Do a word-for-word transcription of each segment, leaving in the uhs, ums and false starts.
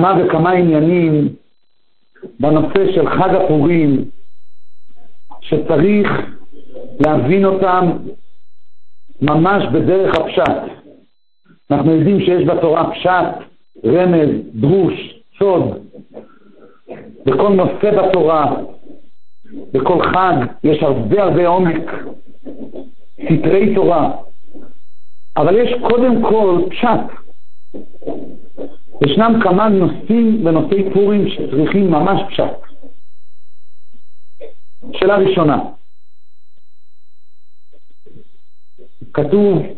כמה וכמה עניינים בנושא של חג הפורים שצריך להבין אותם ממש בדרך הפשט. אנחנו יודעים שיש בתורה פשט, רמז, דרוש, סוד. בכל נושא בתורה, בכל חג, יש הרבה הרבה עומק, סתרי תורה. אבל יש קודם כל פשט. ישנם כמה נושאים בנושאי פורים שצריכים ממש פשט. שאלה ראשונה. כתוב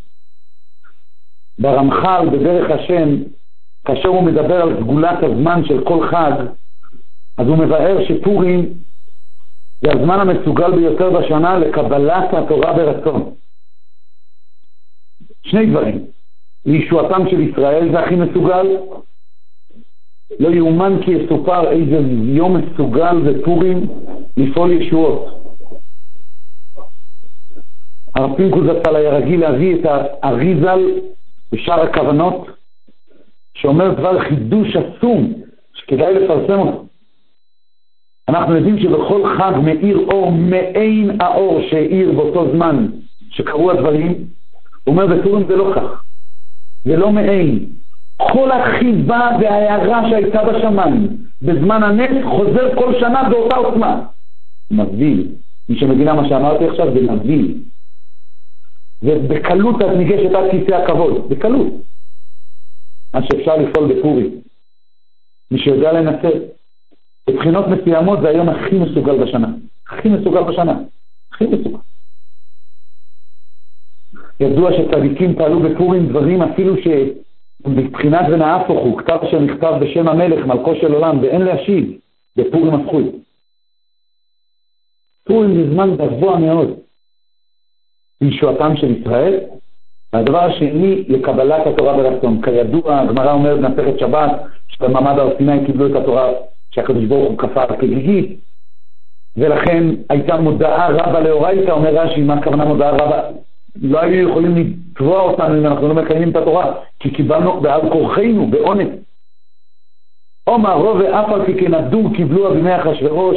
ברמח"ל בדרך השם, כאשר הוא מדבר על סגולת הזמן של כל חג, אז הוא מבאר שפורים זה הזמן המסוגל ביותר בשנה לקבלת התורה ברצון. שני דברים. לישועתם של ישראל זה הכי מסוגל. לא יאומן כי יסופר איזה יום מסוגל ופורים לפעול ישועות. הרב פינקוס זצ"ל היה רגיל להביא את האריז"ל בשאר הכוונות, שאומר דבר חידוש עצום שכדאי לפרסם אותו. אנחנו יודעים שבכל חג מאיר אור מעין האור שהאיר באותו זמן שקרו הדברים. הוא אומר בפורים זה לא כך, זה לא מעין. כל החיבה וההערה שהייתה בשמיים בזמן הנס חוזר כל שנה באותה עוצמה. מבדיל. מי שמבינה מה שאמרתי עכשיו זה מבדיל. ובקלות את ניגשת עד כיסא הכבוד, בקלות. מה שאפשר לפעול בפורים. מי שיודע לנצל. בבחינות מסוימות זה היום הכי מסוגל בשנה. הכי מסוגל בשנה. הכי מסוגל. ידוע שצדיקים פעלו בפורים דברים אפילו שבבחינת ונהפוך הוא, כתב שנכתב בשם המלך, מלכו של עולם, ואין להשיב, בפורים הפכוי. פורים זה זמן גבוה מאוד. לישועתם של ישראל. והדבר השני, לקבלת התורה ברצון. כידוע, הגמרא אומרת במסכת שבת, שבמעמד הר סיני קיבלו את התורה שהקדוש ברוך הוא כפה כגיגית, ולכן הייתה מודעה רבה לאורייתא. אומר רש"י, מה הכוונה מודעה רבה? לא היו יכולים לתבוע אותנו אם אנחנו לא מקיימים את התורה, כי קיבלנו בעל כורחנו, בעונש. אומר רוב ואף על פי כן עבדו קיבלו בימי אחשוורוש,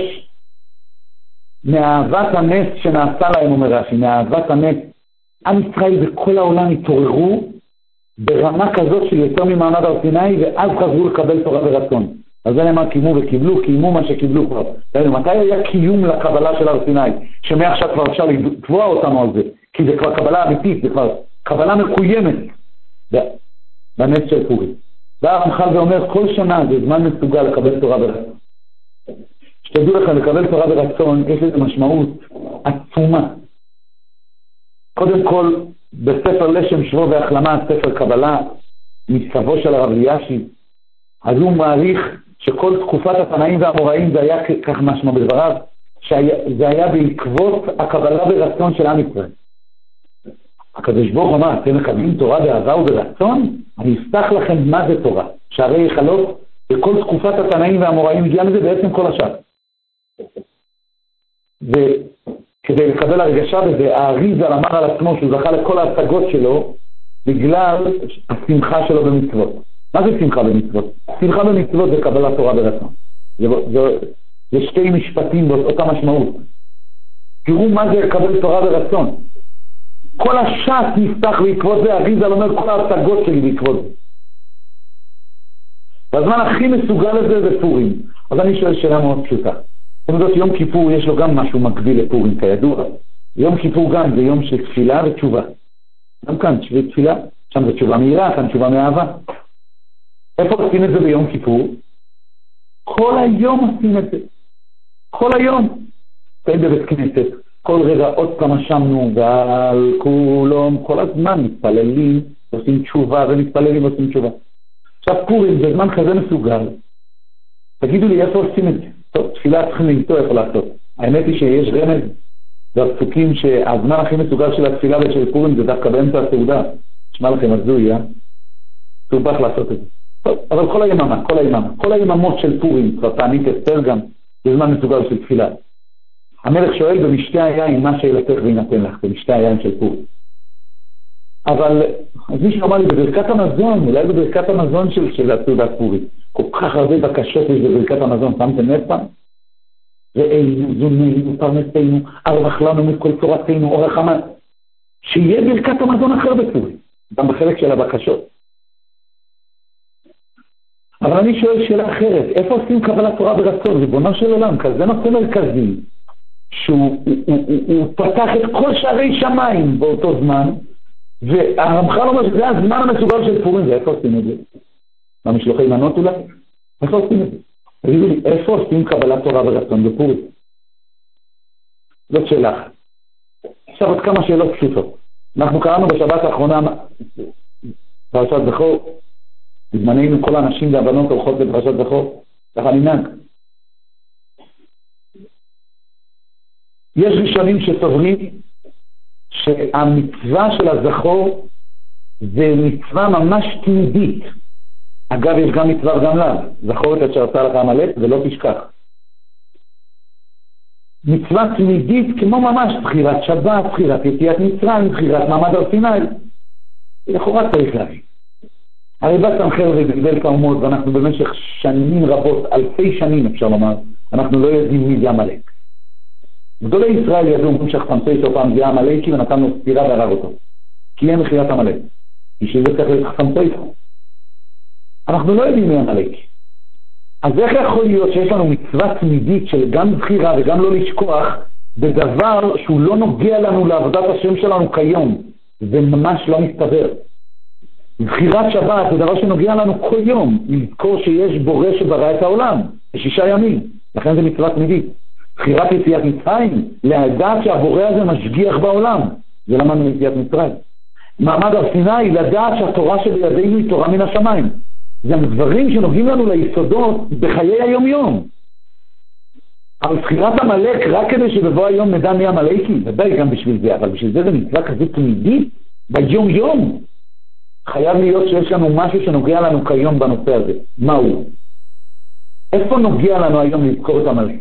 מאהבת הנס שנעשה להם, אומר רש"י, מאהבת הנס. עם ישראל בכל העולם התעוררו ברמה כזאת של יותר ממעמד הר סיני, ואז חזרו לקבל תורה ברצון. אז זה למה קיימו וקיבלו, קיימו מה שקיבלו כבר. מתי היה קיום לקבלה של הר סיני? שמעכשיו כבר אפשר לתבוע אותנו על זה, כי זה כבר קבלה אמיתית, זה כבר קבלה מקוימת בנס של פורים. והרמח"ל ואומר, כל שנה זה זמן מסוגל לקבל תורה ברצון. שתדעו לכם, לקבל תורה ברצון, יש לזה משמעות עצומה. קודם כל, בספר לשם שבו והחלמה, ספר קבלה, מסבו של הרב אלישיב, אז הוא מעריך שכל תקופת התנאים והאמוראים, זה היה כך משמע בדבריו, שזה היה בעקבות הקבלה ברצון של עם ישראל. הקדוש ברוך הוא אמר, אתם מקבלים תורה באהבה וברצון? אני אפתח לכם מה זה תורה. שהרי יחלות בכל תקופת התנאים והאמוראים, הגיע לזה בעצם כל השאר. וכדי לקבל הרגשה בזה, האריז"ל אמר על עצמו שהוא זכה לכל ההשגות שלו, בגלל השמחה שלו במצוות. מה זה שמחה במצוות? שמחה במצוות זה קבלת תורה ברצון. זה, זה, זה שתי משפטים באותה משמעות. תראו מה זה לקבל תורה ברצון. כל הש"ס נפתח בעקבות זה, האריז"ל אומר כל ההשגות שלי בעקבות זה. והזמן הכי מסוגל לזה זה פורים. אז אני שואל שאלה מאוד פשוטה. זאת אומרת, יום כיפור יש לו גם משהו מקביל לפורים, כידוע. יום כיפור גם זה יום של תפילה ותשובה. גם כאן, תפילה, שם זה תשובה מהירה, כאן תשובה מאהבה. איפה עושים את זה ביום כיפור? כל היום עושים את זה. כל היום. פעם בבית כנסת, כל רגע עוד כמה שמנו, ועל כולם, כל הזמן מתפללים, עושים תשובה, ומתפללים ועושים תשובה. עכשיו פורים זה זמן כזה מסוגל. תגידו לי איפה עושים את זה? טוב, תפילה צריכים למצוא איפה לעשות. האמת היא שיש רמז והפסוקים שהזמן הכי מסוגל של התפילה ושל פורים זה דווקא באמצע הסעודה. נשמע לכם הזוי, אה? תובח לעשות את זה. טוב, אבל כל היממה, כל היממה, כל היממות של פורים, כבר תענית אסתר גם, זה זמן מסוגל של תפילה. המלך שואל במשתי היין מה שאלתך וינתן לך, במשתי היין של פורים. אבל, אז מישהו אמר לי, בברכת המזון, אולי בברכת המזון של, של הסעודת פורים, כל כך הרבה בקשות יש בברכת המזון, שמתם לב פעם? ראינו, זוננו, פרנסנו, ארבח לנו מכל תורתנו, אורך המן. שיהיה ברכת המזון אחר בפורים, גם בחלק של הבקשות. אבל אני שואל שאלה אחרת, איפה עושים קבלת תורה ברצון? ריבונו של עולם, כזה נושא מרכזי, שהוא הוא, הוא, הוא, הוא פתח את כל שערי שמיים באותו זמן, והרמח"ל אומר שזה הזמן המסוגל של פורים, ואיפה עושים את זה? במשלוחי מנות אולי? איפה עושים את זה? תגידו לי, איפה עושים קבלת תורה ברצון בפורים? זאת שאלה אחת. עכשיו עוד כמה שאלות פשוטות. אנחנו קראנו בשבת האחרונה פרשת זכור, בזמננו כל האנשים והבנות הולכות בפרשת זכור, ככה ננהג. יש ראשונים שסוברים שהמצווה של הזכור זה מצווה ממש תמידית. אגב, יש גם מצווה וגם לה, זכור את אשר עשה לך עמלק ולא תשכח. מצווה תמידית כמו ממש בחירת שבת, בחירת יציאת מצרים, בחירת מעמד הר סיני. לכאורה צריך להבין. הרי בא סנחר וגדל כאומות, ואנחנו במשך שנים רבות, אלפי שנים אפשר לומר, אנחנו לא יודעים מי זה עמלק. גדולי ישראל ידעו אומרים שחפמצי שופעם זה עמלקי ונתנו ספירה והרג אותו. כי אין מחיית עמלק. בשביל זה צריך להיות חפמצי. אנחנו לא יודעים מי עמלקי. אז איך יכול להיות שיש לנו מצווה תמידית של גם בחירה וגם לא לשכוח בדבר שהוא לא נוגע לנו לעבודת השם שלנו כיום? זה ממש לא מסתבר. בחירת שבת זה דבר שנוגע לנו כל יום, לזכור שיש בורא שברא את העולם בשישה ימים, לכן זה מצווה תמידית. בחירת יציאת מצרים, לדעת שהבורא הזה משגיח בעולם, זה למדנו יציאת מצרים. מעמד הר סיני, לדעת שהתורה שבידינו היא תורה מן השמיים. זה דברים שנוגעים לנו ליסודות בחיי היום יום. אבל בחירת עמלק רק כדי שבבוא היום נדע מי עמלקי, ודאי גם בשביל זה, אבל בשביל זה זה מצווה כזאת תמידית ביום יום. חייב להיות שיש לנו משהו שנוגע לנו כיום בנושא הזה. מהו? איפה נוגע לנו היום לזכור את עמלק?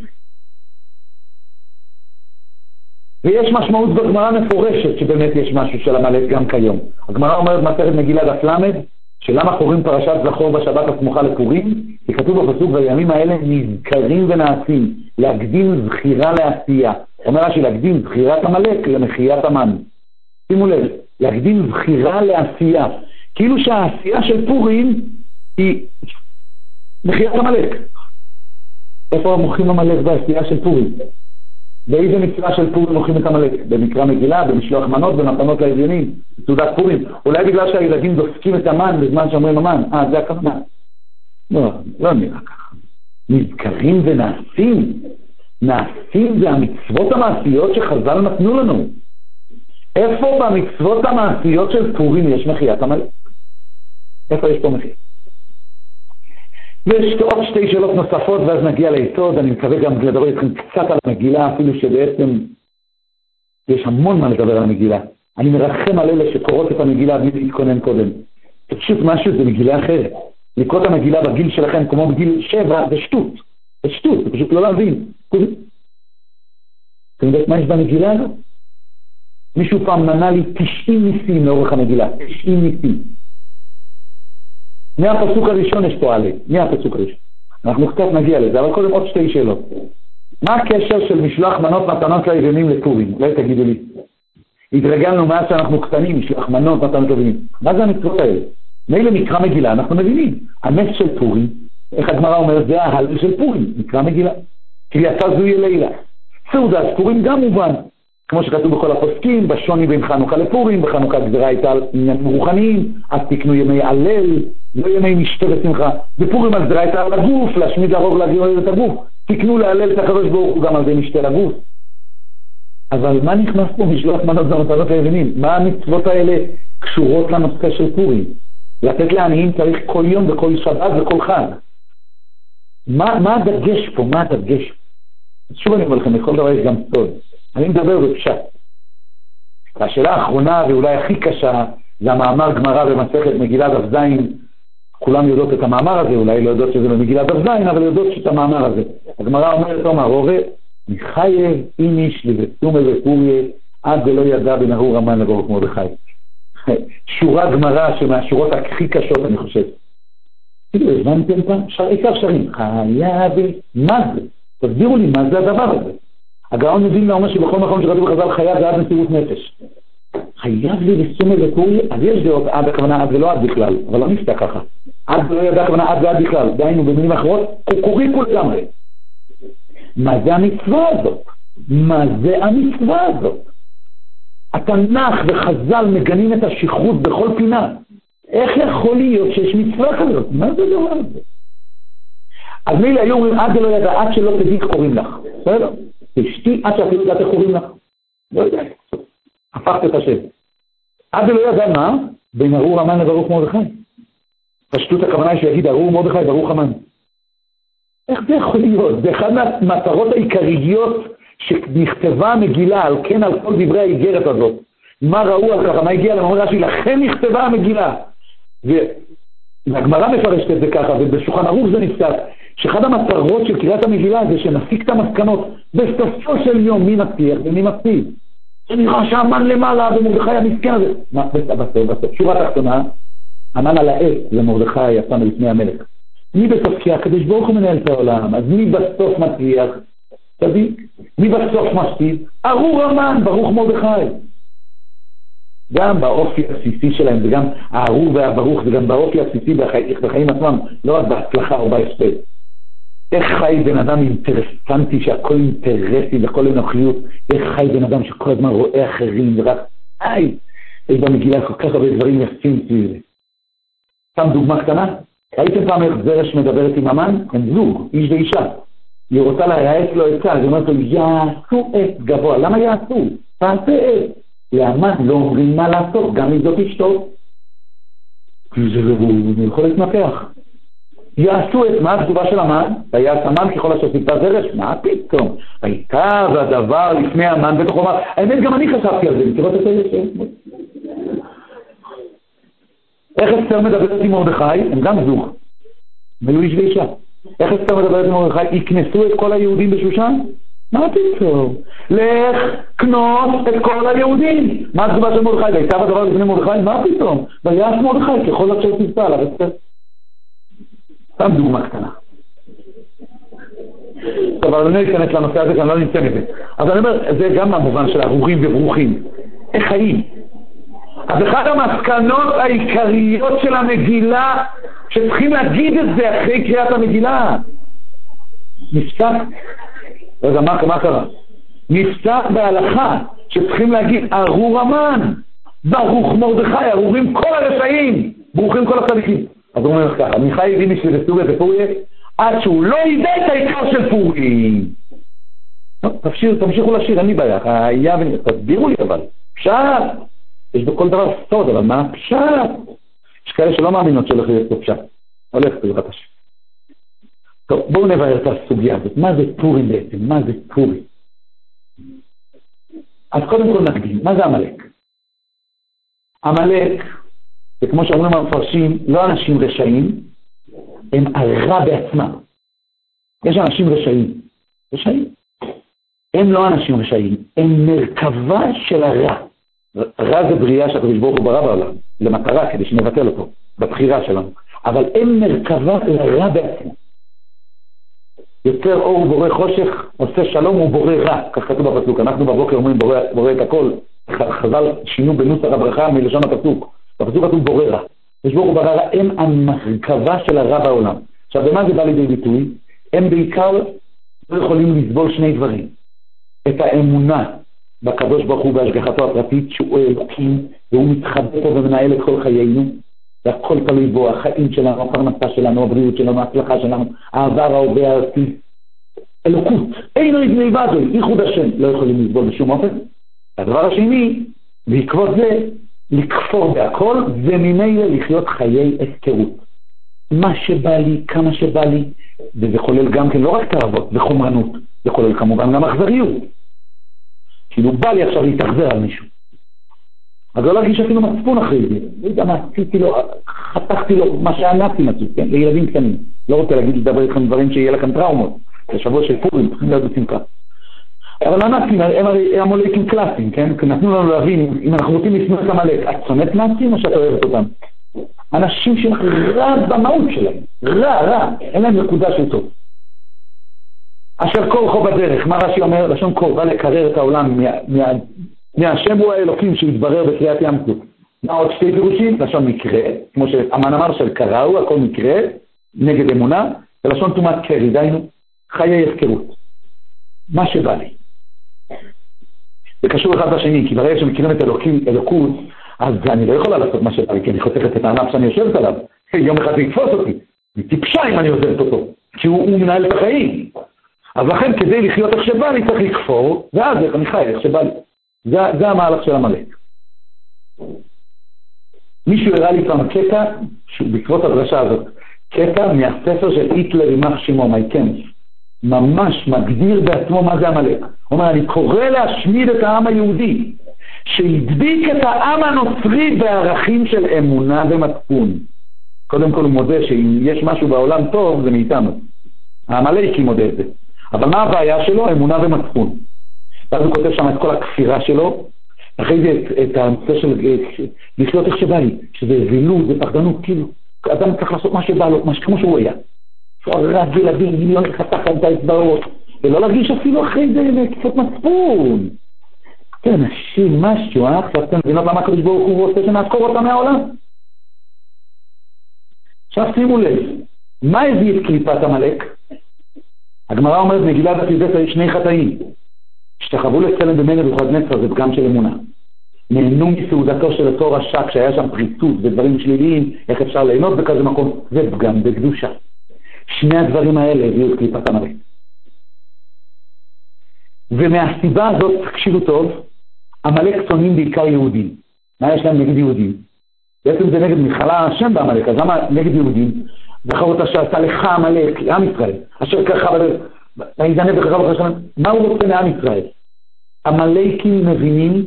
ויש משמעות בגמרא מפורשת שבאמת יש משהו של עמלק גם כיום. הגמרא אומרת מסכת מגילה דף למד, שלמה קוראים פרשת זכור בשבת הסמוכה לפורים? כי כתוב בפסוק, והימים האלה נזכרים ונעשים, להקדים זכירה לעשייה. אומר רש"י, להקדים זכירת עמלק למחיית המן. שימו לב, להקדים זכירה לעשייה. כאילו שהעשייה של פורים היא מחיית עמלק. איפה מוחים עמלק בעשייה של פורים? באיזה מצווה של פורים מוחים את עמלק? במקרא מגילה, במשלוח מנות, במתנות לאביונים, בסעודת פורים. אולי בגלל שהילדים דופקים את המן בזמן שאומרים המן. אה, זה הכוונה. לא, לא נראה ככה. נזכרים ונעשים. נעשים זה המצוות המעשיות שחז"ל נתנו לנו. איפה במצוות המעשיות של פורים יש מחיית עמלק? איפה יש פה מחיר? ויש עוד שתי שאלות נוספות ואז נגיע ליסוד. אני מקווה גם לדבר איתכם קצת על המגילה, אפילו שבעצם יש המון מה לדבר על המגילה. אני מרחם על אלה שקוראות את המגילה בלי להתכונן קודם. זה פשוט משהו, זה מגילה אחרת. לקרוא את המגילה בגיל שלכם כמו בגיל שבע זה שטות. זה שטות, זה פשוט לא להבין. אתם יודעת מה יש במגילה הזאת? מישהו פעם מנה לי תשעים ניסים לאורך המגילה. תשעים ניסים. מהפסוק הראשון יש פה עלי, מהפסוק הראשון. אנחנו קצת נגיע לזה, אבל קודם עוד שתי שאלות. מה הקשר של משלוח מנות מתנות לאביונים לפורים? אולי תגידו לי. התרגלנו מאז שאנחנו קטנים, משלוח מנות מתנות לאביונים. מה זה המצוות האלה? מילא מקרא מגילה, אנחנו מבינים. הנס של פורים, איך הגמרא אומרת, זה ההלל של פורים, מקרא מגילה. כי יצא זוהי לילה. סעודת פורים גם מובן. כמו שכתוב בכל הפוסקים, בשוני בין חנוכה לפורים, בחנוכה גזירה הייתה על עניינים רוחניים, אז תקנו ימי הלל, לא ימי משתה ושמחה. בפורים הגזירה הייתה על הגוף, להשמיד להרוג להגיר את הגוף. תקנו להלל את הקדוש ברוך הוא גם על זה משתה לגוף. אבל מה נכנס פה משלוח מנות ומתנות לאביונים? מה המצוות האלה קשורות לנושא של פורים? לתת לעניים צריך כל יום וכל שבת וכל חג. מה, מה הדגש פה? מה הדגש? שוב אני אומר לכם, לכל דבר יש גם סוד. אני מדבר בפשט. והשאלה האחרונה ואולי הכי קשה זה המאמר גמרא במסכת מגילה דף זין. כולם יודעות את המאמר הזה, אולי לא יודעות שזה במגילה דף זין, אבל יודעות שאת המאמר הזה. הגמרא אומרת, אומר, הורה, מחייב איניש לבסומה ופוריה, עד ולא ידע בנהור המן לבורך מרדכי. שורה גמרא שמהשורות הכי קשות, אני חושב. כאילו, הבנתם פעם? עיקר שרים, חייב, מה זה? תסבירו לי מה זה הדבר הזה. הגאון מבין אומר שבכל מקום שכתוב בחז"ל חייב זה עד מסירות נפש. חייב לי לסומל ופורי, אז יש דעות עד הכוונה עד ולא עד בכלל, אבל לא נפתע ככה. עד ולא ידע הכוונה עד ועד בכלל, דיינו במילים אחרות, הוא קוראים כול גמרי. מה זה המצווה הזאת? מה זה המצווה הזאת? התנ"ך וחז"ל מגנים את השכרות בכל פינה. איך יכול להיות שיש מצווה כזאת? מה זה דבר הזה? אז מילה היו אומרים עד ולא ידע, עד שלא תדעי קוראים לך. בסדר? תשתי עד שאפילו ידעת קוראים לך. לא יודע. הפכת את השם. עד ולא ידע מה? בין ארור המן לברוך מרדכי. פשטות הכוונה היא שיגיד ארור מרדכי ברוך המן. איך זה יכול להיות? זה אחד מהמטרות העיקריות שנכתבה המגילה, על כן על כל דברי האיגרת הזאת. מה ראו על ככה? מה הגיע להם? אומר רש"י, לכן נכתבה המגילה. והגמרא מפרשת את זה ככה, ובשולחן ערוך זה נפסק, שאחד המטרות של קריאת המגילה זה שנפיק את המסקנות בסופו של יום, מי מצליח ומי מפסיד. שנראה שהמן למעלה ומרדכי המסכן הזה. מה? בסוף, בסוף. שורה תחתונה, המן על העץ למרדכי יצא מלפני המלך. מי בסוף כי הקדוש ברוך הוא מנהל את העולם, אז מי בסוף מצליח? צדיק. מי בסוף מפסיד? ארור המן, ברוך מרדכי. גם באופי הבסיסי שלהם, וגם הארור והברוך, וגם באופי הבסיסי בחיים, בחיים עצמם, לא רק בהצלחה או בהספד. איך חי בן אדם אינטרסנטי, שהכל אינטרסי וכל אנוכיות, איך חי בן אדם שכל הזמן רואה אחרים, ורק, איי, יש במגילה כל כך הרבה דברים יפים סביב זה. שם דוגמה קטנה, ראיתם פעם איך זרש מדברת עם המן? הם זוג, איש ואישה. היא רוצה להיעץ לו עצה, היא אומרת לו, יעשו עץ גבוה. למה יעשו? תעשה עץ. לאמן לא אומרים מה לעשות, גם אם זאת אשתו. הוא יכול להתמקח. יעשו את מה התגובה של המן? ויעש המן ככל אשר ציוותה זרש? מה פתאום? הייתה והדבר לפני המן בתוך אומר, האמת גם אני חשבתי על זה, מכירות את זה? איך אסתר מדברת עם מרדכי? הם גם זוג. הם היו איש ואישה. איך אסתר מדברת עם מרדכי? יקנסו את כל היהודים בשושן? מה פתאום? לך כנוס את כל היהודים. מה התגובה של מרדכי? הייתה והדבר לפני מרדכי? מה פתאום? ויעש מרדכי ככל אשר ציוותה עליו. סתם דוגמה קטנה. טוב, אבל אני אכנס לנושא הזה, כי אני לא נמצא מזה. אז אני אומר, זה גם המובן של ארורים וברוכים. איך חיים? אז אחד המסקנות העיקריות של המגילה, שצריכים להגיד את זה אחרי קריאת המגילה, נפסק, רגע, מה, מה קרה? נפסק בהלכה, שצריכים להגיד, ארור המן, ברוך מרדכי, ארורים כל הרשעים, ברוכים כל הצדיקים. אז הוא אומר ככה, מיכאי הביא משלי וסוגיה ופוריה, עד שהוא לא ידע את העיקר של פורים. תמשיכו לשיר, אין לי בעיה, תסבירו לי אבל, פשט, יש בכל דבר סוד, אבל מה פשט? יש כאלה שלא מאמינות שהולך להיות פה פשט, הולך בעזרת השם. טוב, בואו נבהר את הסוגיה הזאת, מה זה פורים בעצם, מה זה פורים? אז קודם כל נקדים, מה זה עמלק? עמלק, וכמו שאומרים המפרשים, לא אנשים רשעים, הם הרע בעצמם. יש אנשים רשעים. רשעים. הם לא אנשים רשעים, הם מרכבה של הרע. רע זה בריאה שהקדוש ברוך הוא ברא בעולם, למטרה, כדי שנבטל אותו, בבחירה שלנו. אבל הם מרכבה לרע בעצמם. יוצר אור ובורא חושך, עושה שלום ובורא רע, כך כתוב בפסוק. אנחנו בבוקר אומרים בורא, בורא את הכל, חז"ל שינו בנוסח הברכה מלשון הפסוק. בפסוק כתוב בורא רע. יש ברוך הוא ברא רע, הם המרכבה של הרע בעולם. עכשיו, במה זה בא לידי ביטוי? הם בעיקר לא יכולים לסבול שני דברים. את האמונה בקדוש ברוך הוא בהשגחתו הפרטית, שהוא אלוקים, והוא מתחבא פה ומנהל את כל חיינו, והכל תלוי בו, החיים שלנו, הפרנסה שלנו, הבריאות שלנו, ההצלחה שלנו, העבר, ההווה, העתיד. אלוקות. אין עוד מלבד זו, ייחוד השם. לא יכולים לסבול בשום אופן. הדבר השני, בעקבות זה, לכפור בהכל, וממילא לחיות חיי הפקרות. מה שבא לי, כמה שבא לי, וזה כולל גם כן לא רק תאוות וחומרנות, זה כולל כמובן גם אכזריות. כאילו בא לי עכשיו להתאכזר על מישהו. אז לא להרגיש אפילו מצפון אחרי זה. לא יודע מה, עשיתי לו, חתכתי לו מה שענפתי מצפון, כן? לילדים קטנים. לא רוצה להגיד לדבר איתכם דברים שיהיה לכם טראומות. זה שבוע של פורים, צריכים להיות בשמחה. אבל הנאצים הם הרי המולקים קלאסיים, כן? כי נתנו לנו להבין, אם אנחנו רוצים לשנוא את המלך, את שונאת נאצים או שאת אוהבת אותם? אנשים שהם רע במהות שלהם, רע, רע, אין להם נקודה של טוב. אשר כורחו בדרך, מה רש"י אומר? לשון כור, בא לקרר את העולם מהשם הוא האלוקים שהתברר בקריאת ים סוף. מה עוד שתי פירושים? לשון מקרה, כמו שהמן אמר של קראו, הכל מקרה, נגד אמונה, ולשון תומת קרי, דיינו, חיי הפקרות. מה שבא לי. זה קשור אחד בשני, כי ברגע שמכירים את אלוקים, אלוקות, אז אני לא יכולה לעשות מה שבא לי, כי אני חותכת את הענף שאני יושבת עליו. יום אחד זה יתפוס אותי. היא טיפשה אם אני עוזרת אותו, כי הוא, הוא מנהל את החיים. אז לכן כדי לחיות איך שבא לי צריך לכפור, ואז אני חי איך שבא לי. זה, זה המהלך של המלך. מישהו הראה לי פעם קטע, בעקבות הדרשה הזאת, קטע מהספר של היטלר יימח שמו, מייקנס, ממש מגדיר בעצמו מה זה המלך. הוא אומר, אני קורא להשמיד את העם היהודי, שהדביק את העם הנוצרי בערכים של אמונה ומצפון. קודם כל הוא מודה שאם יש משהו בעולם טוב, זה מאיתנו. המלאקי מודה את זה. אבל מה הבעיה שלו? אמונה ומצפון. ואז הוא כותב שם את כל הכפירה שלו, אחרי זה את, את הנושא של לחיות איך שבא לי, שזה זילות, זה פחדנות, כאילו, אדם צריך לעשות מה שבא לו, כמו שהוא היה. רק ילדים, מיליון חתך את האצבעות, ולא להרגיש אפילו אחרי זה קצת מצפון. כן, אנשים, משהו, אה? עכשיו אתם מבינות למה הקדוש ברוך הוא רוצה שנעקור אותם מהעולם? עכשיו שימו לב, מה הביא את קליפת המלך? הגמרא אומרת, מגילת הפיבט היו שני חטאים. השתחוו לצלם במלך נבוכדנצר, זה פגם של אמונה. נהנו מסעודתו של אותו רשע, כשהיה שם פריצות ודברים שליליים, איך אפשר ליהנות בכזה מקום, זה פגם בקדושה. שני הדברים האלה הביאו את קליפת המלך. ומהסיבה הזאת, תקשיבו טוב, המלך שונאים בעיקר יהודים. מה יש להם נגד יהודים? בעצם זה נגד מחלה השם במלך, אז למה נגד יהודים? בחרות אשר עשה לך המלך, לעם ישראל, אשר ככה בלב, ויזנב בכך ובחשם, מה הוא רוצה לעם ישראל? המלאקים מבינים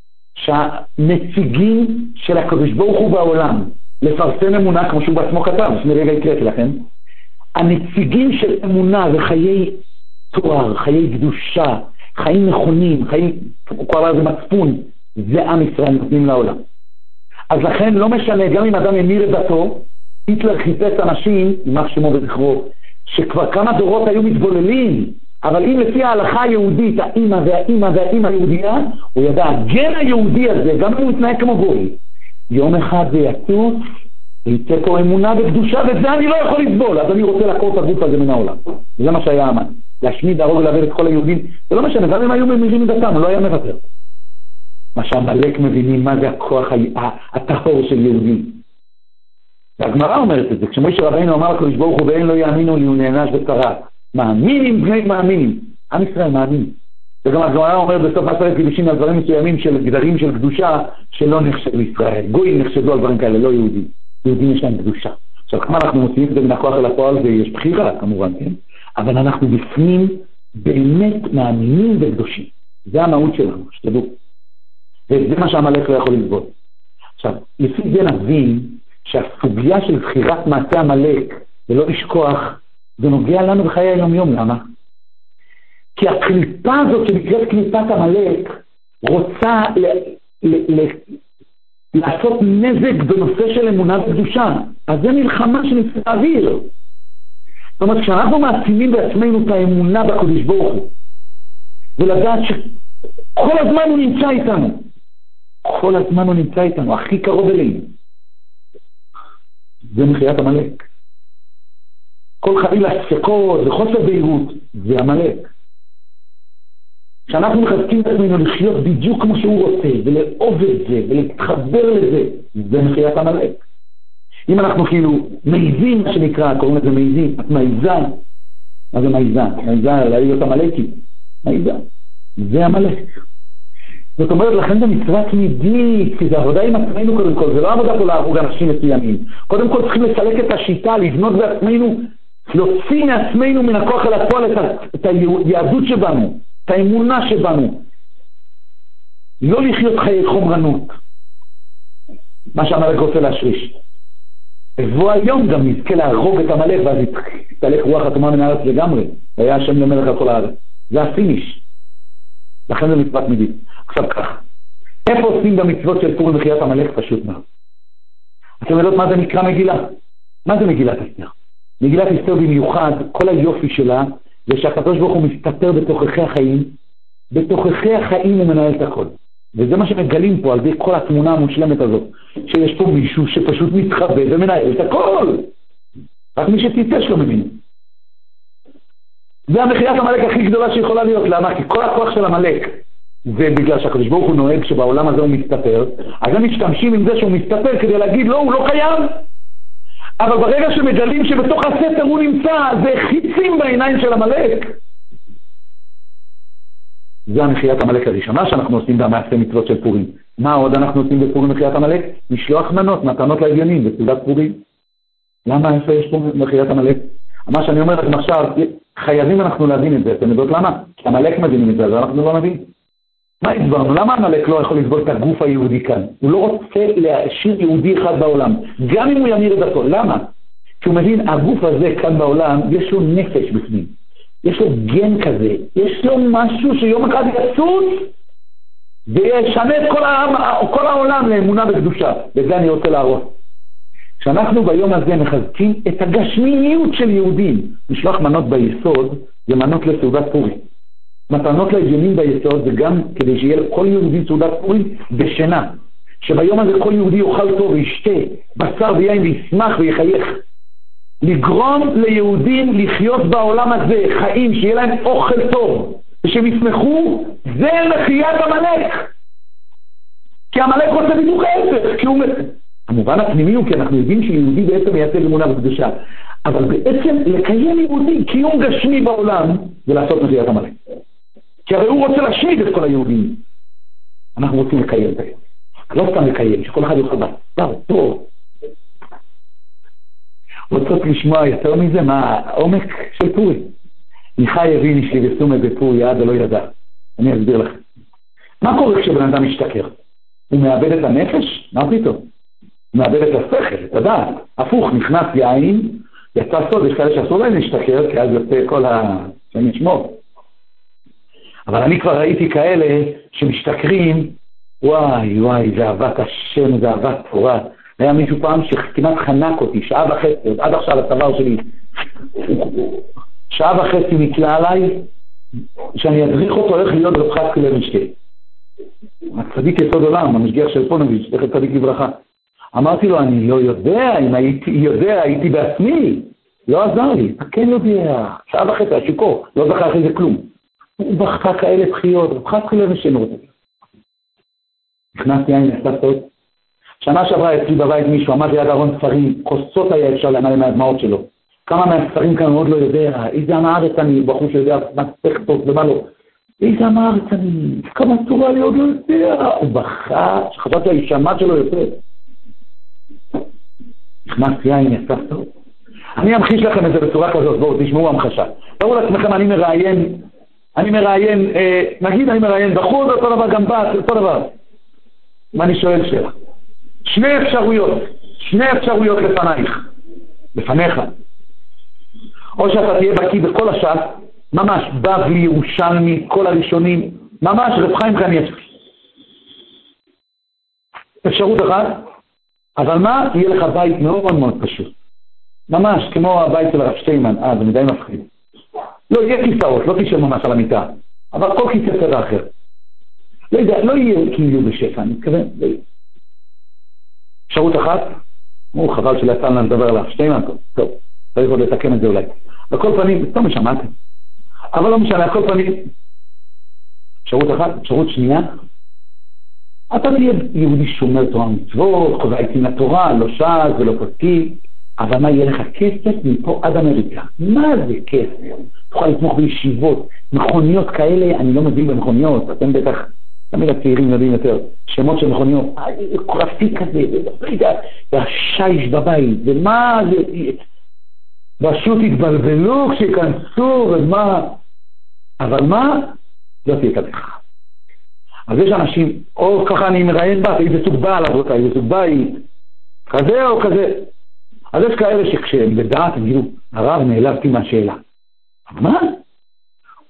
שהנציגים של הקדוש ברוך הוא בעולם, לפרסם אמונה, כמו שהוא בעצמו כתב, לפני רגע הקראתי לכם, הנציגים של אמונה וחיי תואר, חיי קדושה, חיים נכונים, חיים, הוא קורא לזה מצפון, זה עם ישראל נותנים לעולם. אז לכן לא משנה, גם אם אדם ימיר את דתו, היטלר חיפש אנשים, יימח שמו וזכרו, שכבר כמה דורות היו מתבוללים, אבל אם לפי ההלכה היהודית, האמא והאמא והאמא היהודייה, הוא ידע, הגן היהודי הזה, גם אם הוא יתנהג כמו גוי, יום אחד זה יצוץ, ויצא פה אמונה וקדושה, וזה אני לא יכול לסבול, אז אני רוצה לעקור את הגוף הזה מן העולם. וזה מה שהיה אמן. להשמיד, להרוג ולהעביר את כל היהודים, זה לא משנה, גם אם היו ממירים מדתם, הוא לא היה מוותר. מה שהמלך מבינים, מה זה הכוח הטהור של יהודים. והגמרא אומרת את זה, כשמשה רבינו אמר לקדוש ברוך הוא ואין לא יאמינו לי, הוא נענש בצרה. מאמינים בני מאמינים. עם ישראל מאמין. וגם הגמרא אומרת בסוף עשרת קידושין על דברים מסוימים של גדרים של קדושה שלא נחשבו ישראל. גויים נחשבו על דברים כאלה, לא יהודים. יהודים יש להם קדושה. עכשיו כמה אנחנו מוציאים את זה מן הכוח אל הפועל ויש בחירה כמובן, כן? אבל אנחנו בפנים באמת מאמינים בקדושים. זה המהות שלנו, שתדעו. וזה מה שהמלך לא יכול לסבול. עכשיו, לפי זה נבין שהסוגיה של בחירת מעשה המלך, ולא לשכוח, זה נוגע לנו בחיי היום-יום. למה? כי הקליפה הזאת שנקראת קליפת המלך, רוצה ל- ל- ל- לעשות נזק בנושא של אמונה וקדושה. אז זה מלחמה שנצטרך להעביר. זאת אומרת, כשאנחנו מעצימים בעצמנו את האמונה בקדוש ברוך הוא, ולדעת שכל הזמן הוא נמצא איתנו, כל הזמן הוא נמצא איתנו, הכי קרוב אלינו, זה מחיית המלך. כל חלילה ספקות וחוסר בהירות, זה המלך. כשאנחנו מחזקים את עצמנו לחיות בדיוק כמו שהוא רוצה, ולאהוב את זה, ולהתחבר לזה, זה מחיית המלך. אם אנחנו כאילו מעיזים, מה שנקרא, קוראים לזה מעיזים, את מעיזה, מה זה מעיזה? מעיזה, להיות המלאקי. מעיזה. זה המלך. זאת אומרת, לכן זה מצווה תמידית, כי זה עבודה עם עצמנו קודם כל, זה לא עבודה פה להרוג אנשים מסוימים. קודם כל צריכים לסלק את השיטה, לבנות בעצמנו, להוציא מעצמנו מן הכוח אל הפועל את, את היהדות שבנו, את האמונה שבנו. לא לחיות חיי חומרנות. מה שהמלך רוצה להשריש. ובוא היום גם נזכה להרוג את המלך, ואז יתהלך רוח התומה מן הארץ לגמרי. והיה השם למלך על כל הארץ. זה הפיניש. לכן זה מצוות תמידית. עכשיו כך, איפה עושים במצוות של פורים מחיית עמלק? פשוט מאוד. אתם יודעות מה זה נקרא מגילה? מה זה מגילת אסתר? מגילת אסתר במיוחד, כל היופי שלה, זה שהקדוש ברוך הוא מסתתר בתוככי החיים, בתוככי החיים הוא מנהל את הכל. וזה מה שמגלים פה, על זה כל התמונה המושלמת הזאת, שיש פה מישהו שפשוט מתחבא ומנהל את הכל. רק מי שתיטש לא מבין. זה המחיית עמלק הכי גדולה שיכולה להיות. למה? כי כל הכוח של עמלק, זה בגלל שהקדוש ברוך הוא נוהג שבעולם הזה הוא מסתתר, אז הם משתמשים עם זה שהוא מסתתר כדי להגיד לא, הוא לא קיים. אבל ברגע שמגלים שבתוך הסתר הוא נמצא, זה חיצים בעיניים של עמלק. זה המחיית עמלק הראשונה שאנחנו עושים במעשה מצוות של פורים. מה עוד אנחנו עושים בפורים מחיית עמלק? משלוח מנות, מתנות לאביונים, בסעודת פורים. למה איפה יש פה מחיית עמלק? מה שאני אומר לכם עכשיו, חייבים אנחנו להבין את זה. אתם יודעות למה? כי עמלק מבינים את זה, אז אנחנו לא נבין. מה הסברנו? למה עמלק לא יכול לסבול את הגוף היהודי כאן? הוא לא רוצה להשאיר יהודי אחד בעולם, גם אם הוא ימיר את דתו. למה? כי הוא מבין, הגוף הזה כאן בעולם, יש לו נפש בפנים. יש לו גן כזה, יש לו משהו שיום אחד יצוץ וישנה את כל, העם, כל העולם לאמונה בקדושה. וזה אני רוצה להראות. כשאנחנו ביום הזה מחזקים את הגשמיות של יהודים, משלוח מנות ביסוד, זה מנות לסעודת פורים. מתנות לאביונים ביסוד זה גם כדי שיהיה לכל יהודי סעודת פורים בשינה. שביום הזה כל יהודי יאכל טוב וישתה בשר ויין וישמח ויחייך. לגרום ליהודים לחיות בעולם הזה חיים, שיהיה להם אוכל טוב ושהם ישמחו, זה מחיית עמלק. כי עמלק רוצה בדיוק ההפך, כי הוא... המובן הפנימי הוא כי אנחנו יודעים שיהודי בעצם מייצג אמונה בקדושה, אבל בעצם לקיים יהודי קיום גשמי בעולם זה לעשות מחיית עמלק. כי הרי הוא רוצה להשמיד את כל היהודים. אנחנו רוצים לקיים את היהודים. לא סתם לקיים, שכל אחד יוכל בשר טוב. רוצות לשמוע יותר מזה מה העומק של פורי. מיכאי הבין שלי וסומה בפורי יד ולא ידע. אני אסביר לכם. מה קורה כשבן אדם משתכר? הוא מאבד את הנפש? מה פתאום? הוא מאבד את השכל, את הדעת. הפוך, נכנס יין, יצא סוד, יש כאלה שאסור להם להשתכר, כי אז יוצא כל ה... שאני אשמור. אבל אני כבר ראיתי כאלה שמשתכרים, וואי וואי, זה אהבת השם, זה אהבת תורה. היה מישהו פעם שכמעט חנק אותי, שעה וחצי, עד עכשיו הצוואר שלי, שעה וחצי נקלע עליי, שאני אדריך אותו איך להיות רב חסקי למשקה. הצדיק יסוד עולם, המשגיח של פונוביץ', איך צדיק לברכה. אמרתי לו, אני לא יודע, אם הייתי יודע, הייתי בעצמי. לא עזר לי, אתה כן יודע, שעה וחצי, השיקור, לא זכה אחרי זה כלום. הוא בחכה כאלה בחיות, רב חסקי למשקה. נכנסתי עין, נכנסת עוד. שנה שעברה אצלי בבית מישהו, עמד ליד ארון ספרים, כוסות היה אפשר להנהל מהדמעות שלו. כמה מהספרים כאן הוא עוד לא יודע, איזה עם הארץ אני, בחור שיודע מה ספקטות ומה לא. איזה עם הארץ אני, כמה תורה לי עוד לא יודע. הוא בכה, שחשבתי הישמע שלו יותר. נכנס יין, יסף טוב. אני אמחיש לכם את זה בצורה כזאת, בואו תשמעו המחשה. תראו לעצמכם, אני מראיין, אני מראיין, אה, נגיד אני מראיין בחור, אותו דבר גם בת, אותו דבר. מה אני שואל שאלה? שני אפשרויות, שני אפשרויות לפנייך, לפניך. או שאתה תהיה בקיא בכל הש"ס, ממש בבלי, ירושלמי, כל הראשונים, ממש רב חיים קניאבסקי. אפשרות אחת, אבל מה? יהיה לך בית מאוד מאוד פשוט. ממש כמו הבית של הרב שטיינמן, אה, זה מדי מפחיד. לא יהיה כיסאות, לא תשאר ממש על המיטה, אבל כל כיסא סדר אחר. לא יודע, לא יהיה כאילו בשפע, אני מתכוון, לא יהיה. אפשרות אחת, הוא חבל שיצא לנו לדבר עליו, שטיינמן, טוב, צריך עוד לתקן את זה אולי. בכל פנים, לא משמעתם, אבל לא משנה, בכל פנים, אפשרות אחת, אפשרות שנייה, אתה לא יהיה יהודי שומר תורה מצוות, חוזר עצים לתורה, לא ש"ס ולא פסקי, אבל מה יהיה לך כסף מפה עד אמריקה? מה זה כסף? תוכל לתמוך בישיבות, מכוניות כאלה, אני לא מבין במכוניות, אתם בטח, תמיד הצעירים יודעים יותר, שמות של מכוניות, קרפי כזה, והשיש בבית, ומה זה, פשוט התבלבלו כשכנסו, ומה, אבל מה? לא תהיה כדך. אז יש אנשים, או ככה אני מראיין בת, איזה סוג בעל עבודה, איזה סוג בית, כזה או כזה. אז יש כאלה שכשהם בדעת, הם יגידו, הרב נעלבתי מהשאלה. מה?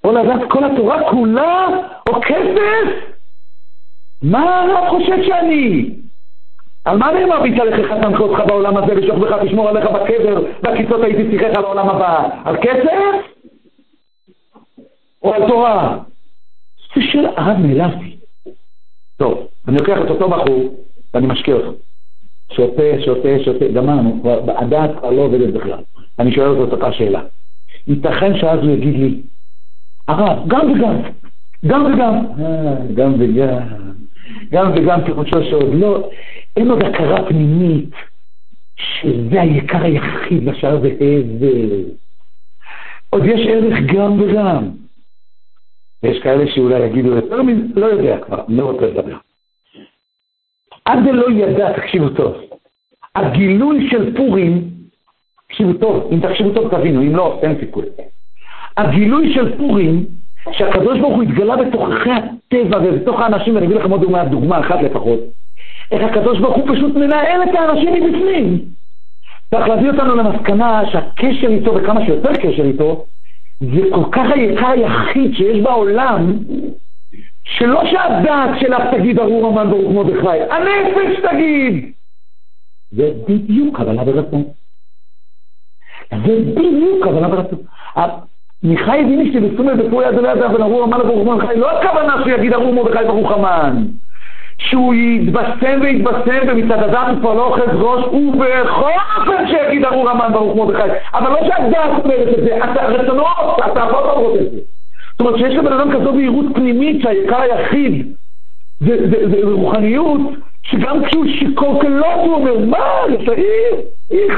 או לדעת כל התורה כולה, או כסף? מה הרב חושב שאני? על מה נאמר ביתה לך תנחה אותך בעולם הזה ושוך בך תשמור עליך בקבר והקיצות הייתי שיחך על העולם הבא? על כסף? או על תורה? זה של הרב נעלבתי. טוב, אני לוקח את אותו בחור ואני משקיע אותו. שותה, שותה, שותה, גמרנו, הדעת כבר לא עובדת בכלל. אני שואל אותו את אותה שאלה. ייתכן שאז הוא יגיד לי, הרב, גם וגם, גם וגם, אה, גם וגם, גם וגם פירושו שעוד לא, אין עוד הכרה פנימית, שזה היקר היחיד לשאר והבל. עוד יש ערך גם וגם. יש כאלה שאולי יגידו יותר מזה, לא יודע כבר, אני לא רוצה לדבר. עד לא ידע, תקשיבו טוב, הגילוי של פורים, תקשיבו טוב, אם תקשיבו טוב תבינו, אם לא, אין סיכוי. הגילוי של פורים, שהקדוש ברוך הוא התגלה בתוככי הטבע ובתוך האנשים, ואני אביא לכם עוד דוגמה, דוגמה אחת לפחות, איך הקדוש ברוך הוא פשוט מנהל את האנשים מבפנים. צריך להביא אותנו למסקנה שהקשר איתו, וכמה שיותר קשר איתו, זה כל כך היקר היחיד שיש בעולם, שלא שהדעת שלך תגיד ארור המן ברוך מרדכי, הנפש תגיד. זה בדיוק קבלה ברצון. זה בדיוק קבלה ברצון. מיכאי הביני שבסומא בפורי אדוני אדם בין ארור המן ברוך מרדכי, לא הכוונה שהוא יגיד ארור מרדכי ברוך המן. שהוא יתבשם ויתבשם ומצד הדעת הוא כבר לא אוחז ראש, ובכל אופן שיגיד ארור המן ברוך מרדכי. אבל לא שהדעת אומרת את זה, הרצונות, התאוות אומרות את זה. זאת אומרת שיש לבן אדם כזו בהירות פנימית שהיקר היחיד זה, זה, זה רוחניות, שגם כשהוא שיקור כלות הוא אומר, מה, לשעיר, איך?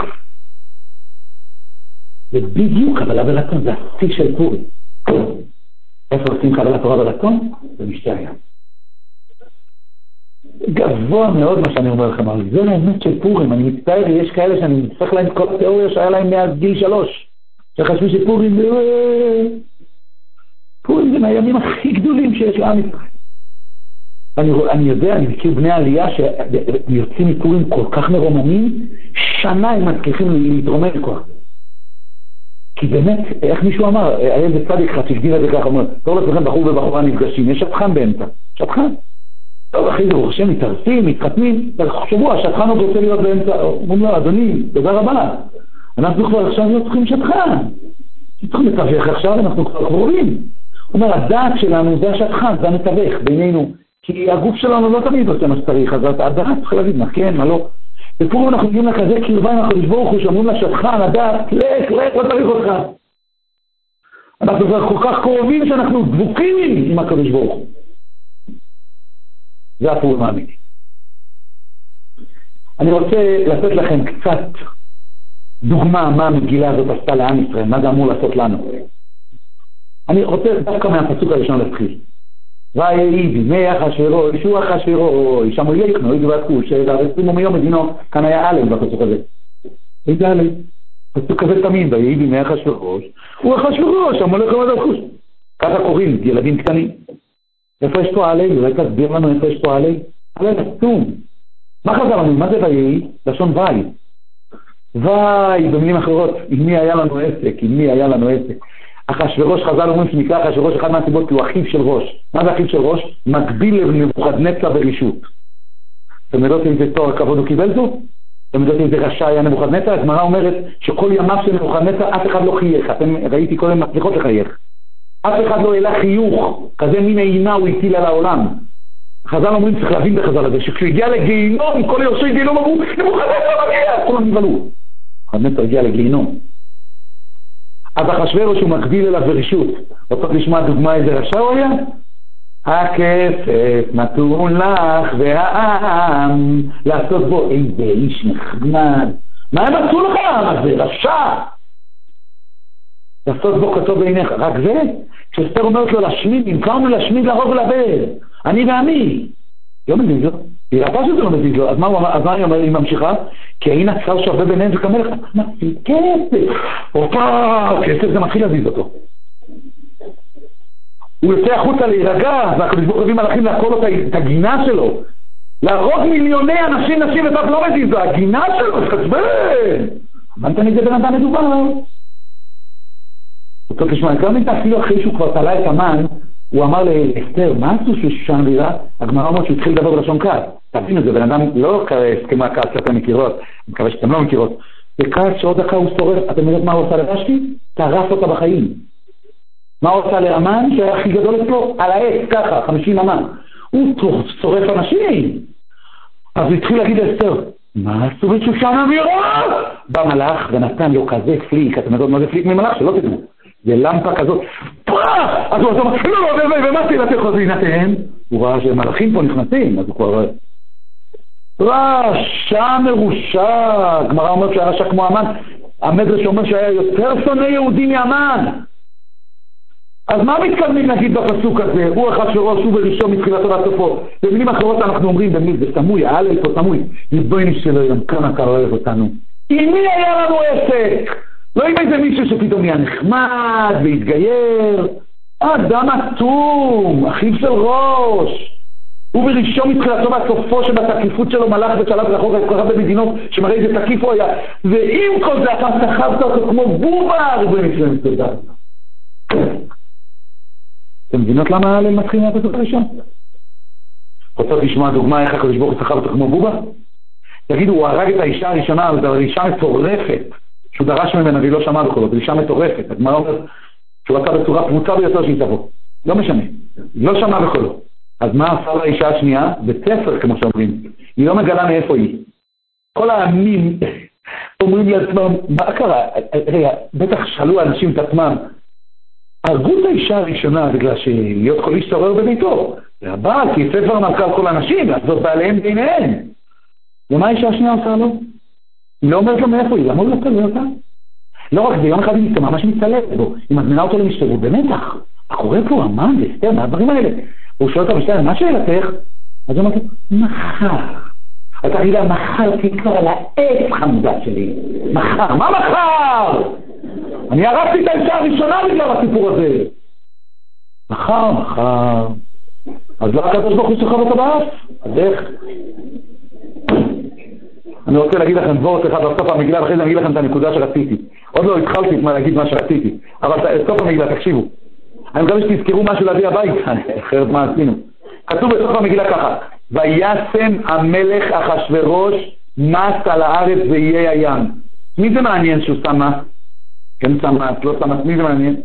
זה בדיוק קבלה ברצון, זה השיא של פורים. איפה עושים קבלת תורה ברצון? במשתה הים. גבוה מאוד מה שאני אומר לכם, אבל זה האמת של פורים. אני מצטער, יש כאלה שאני מצטרך להם כל התיאוריה שהיה להם מאז גיל שלוש, שחשבו שפורים זה... פורים זה מהימים הכי גדולים שיש לעם ישראל. אני, אני יודע, אני מכיר בני עלייה שיוצאים מפורים כל כך מרוממים, שנה הם מצליחים להתרומם לכוח. כי באמת, איך מישהו אמר, היה איזה צדיק אחד שהגדיר את זה ככה, אומר, תראו לכם בחור ובחורה נפגשים, יש שטחן באמצע, שטחן. טוב, אחי, זה רוכשים, מתארסים, מתחתנים, תחשבו, השטחן עוד רוצה להיות באמצע, אומרים לו, אדוני, תודה רבה, אנחנו כבר עכשיו לא צריכים שטחן. צריכים לתווך עכשיו, אנחנו כבר קרובים. הוא אומר, הדעת שלנו זה השטחן, זה המתווך בינינו, כי הגוף שלנו לא תמיד עושה מה שצריך, אז הדעת צריך להגיד מה כן, מה לא. בפורים אנחנו מגיעים לכזה קרבה עם הקדוש ברוך הוא, שאומרים לשטחן, הדעת, לך, לך, לא צריך אותך. אנחנו כבר כל כך קרובים שאנחנו דבוקים עם הקדוש ברוך הוא. זה הפורים האמיתי. אני רוצה לתת לכם קצת דוגמה מה המגילה הזאת עשתה לעם ישראל, מה זה אמור לעשות לנו. אני רוצה דווקא מהפסוק הראשון להתחיל. ויהי בימי אחשוורוש, הוא אחשוורוש, שם ילכנו, יגבת כוש, והרסימו מיום מדינו, כאן היה א' בפסוק הזה. איזה א', פסוק כזה תמים, ויהי בימי אחשוורוש, הוא אחשוורוש, שם הולך למד כוש. ככה קוראים, ילדים קטנים. איפה יש פה עלי? אולי תסביר לנו איפה יש פה עלי? עלי עצום. מה חזר לנו? מה זה ויהי? לשון וי. וי, במילים אחרות, עם מי היה לנו עסק, עם מי היה לנו עסק. אחשוורוש, חז"ל אומרים שנקרא אחשוורוש, אחד מהסיבות כי הוא אחיו של ראש. מה זה אחיו של ראש? מקביל לנבוכדנצר ברישות. אתם יודעות אם זה תואר כבוד הוא קיבל זו? אתם יודעות אם זה רשע היה נבוכדנצר? הגמרא אומרת שכל ימיו של נבוכדנצר אף אחד לא חייך. אתם ראיתי קודם מצליחות לחייך. אף אחד לא העלה חיוך, כזה מין אימה הוא הטיל על העולם. חז"ל אומרים צריך להבין בחז"ל הזה, שכשהוא הגיע לגיהינום, כל יורשי גיהינום אמרו, נבוכדנצר מגיע! כולם נבהלו. נבוכדנצר הגיע לגיהינום. אז אחשוורוש הוא מקביל אליו ברשות. רוצות לשמוע דוגמה איזה רשע הוא היה? הכסף נתון לך והעם לעשות בו איזה איש נחמד. מה הם עשו לך העם הזה? רשע! לעשות בו כתוב בעיניך. רק זה? כשאסתר אומרת לו להשמיד, נמכרנו להשמיד להרוג ולאבד. אני ועמי. לא מזיז לו. היא ראתה שזה לא מזיז לו. אז מה היא אומרת? היא ממשיכה? כי אין הצר שווה ביניהם וכמלך. מתחיל כסף. אופה, כסף זה מתחיל להזיז אותו. הוא יוצא החוצה להירגע, והקדוש ברוך הוא הביא מלאכים לעקור לו את הגינה שלו. להרוג מיליוני אנשים, נשים וטף לא מזיז לו. הגינה שלו, חשבן. אמרת לי זה בן אדם מדובר. רוצות לשמוע, יותר מתה אפילו אחרי שהוא כבר תלה את המן, הוא אמר לאסתר, מה עשו שושן בירה? הגמרא אומרת שהוא התחיל לדבר בלשון כעס. תבינו, זה בן אדם לא הסכמה כעס שאתם מכירות, אני מקווה שאתם לא מכירות. זה כעס שעוד דקה הוא שורף, אתם יודעות מה הוא עושה לרשתי? טרף אותה בחיים. מה הוא עושה לאמן שהיה הכי גדול אצלו? על העץ, ככה, חמישים אמן. הוא שורף אנשים. אז הוא התחיל להגיד לאסתר, מה עשו בשושן בירה? בא מלאך ונתן לו כזה פליק, אתם יודעות מה זה פליק ממלאך? שלא תדעו. זה למפה כזאת, פרח! אז הוא עושה, לא, לא, ומה תלתך חוזי נתן? הוא ראה שמלאכים פה נכנסים, אז הוא כבר רשע מרושע, גמרא אומר שהיה רשע כמו המן, המדרש אומר שהיה יותר שונא יהודי מהמן. אז מה מתכוונים להגיד בפסוק הזה? הוא אחד שראש הוא בראשון מתחילתו ועד סופו. במילים אחרות אנחנו אומרים במילים, זה סמוי, ההלל פה סמוי, נתבויני שלו יום, כמה אתה אוהב אותנו. עם מי היה לנו עסק? לא עם איזה מישהו שפתאום יהיה נחמד והתגייר. אדם אטום, אחיו של ראש. הוא בראשון מתחילתו והסופו שבתקיפות שלו מלך ושלט רחוק על כל כך במדינות שמראה איזה תקיף הוא היה. ועם כל זה אתה סחבת אותו כמו בובר במצרים תודה. אתם מבינות למה הם מתחילים מהפסוק הראשון? רוצות לשמוע דוגמה איך הקדוש ברוך הוא סחב אותו כמו בובה? תגידו, הוא הרג את האישה הראשונה, אבל זו אישה מטורפת. שהוא דרש ממנה והיא לא שמעה בקולו, זו אישה מטורפת. הגמרא אומרת שהוא עשה בצורה פרוצה ביותר שהיא תבוא. לא משנה, היא לא שמעה בקולו. אז מה עשה לאישה השנייה? בספר, כמו שאומרים. היא לא מגלה מאיפה היא. כל העמים אומרים לעצמם, מה קרה? רגע, בטח שאלו האנשים את עצמם, הרגו את האישה הראשונה בגלל שלהיות כל איש תעורר בביתו. זה הבעל, כי יצא כבר מלכה על כל האנשים, לעשות בעליהם ביניהם. ומה האישה השנייה עושה לו? היא לא אומרת לו מאיפה היא, למה הוא לא תלוי אותה? לא רק זה, יום אחד היא ממש מצטלבת בו, היא מזמינה אותו למשתגעות, במתח. מה קורה פה, אמן, אסתר, מה הדברים האלה? הוא שואל אותה בשתיים, מה שאלתך? אז הוא אומר, מחר. אז תגיד לה, מחר תקרא על העץ חמודה שלי. מחר, מה מחר? אני הרסתי את האישה הראשונה בגלל הסיפור הזה. מחר, מחר. אז לא הקדוש ברוך הוא סוחב אותה באף? אז איך? אני רוצה להגיד לכם דבורת אחד בסוף המגילה, ואחרי זה אני אגיד לכם את הנקודה שרציתי. עוד לא התחלתי להגיד מה שרציתי, אבל בסוף המגילה, תקשיבו. אני מקווה שתזכרו משהו להביא הבית, אחרת מה עשינו. כתוב בסוף המגילה ככה, וישם המלך אחשוורוש מס על הארץ ואיי הים. מי זה מעניין שהוא שם מס? כן שם מס, לא שם מס, מי זה מעניין?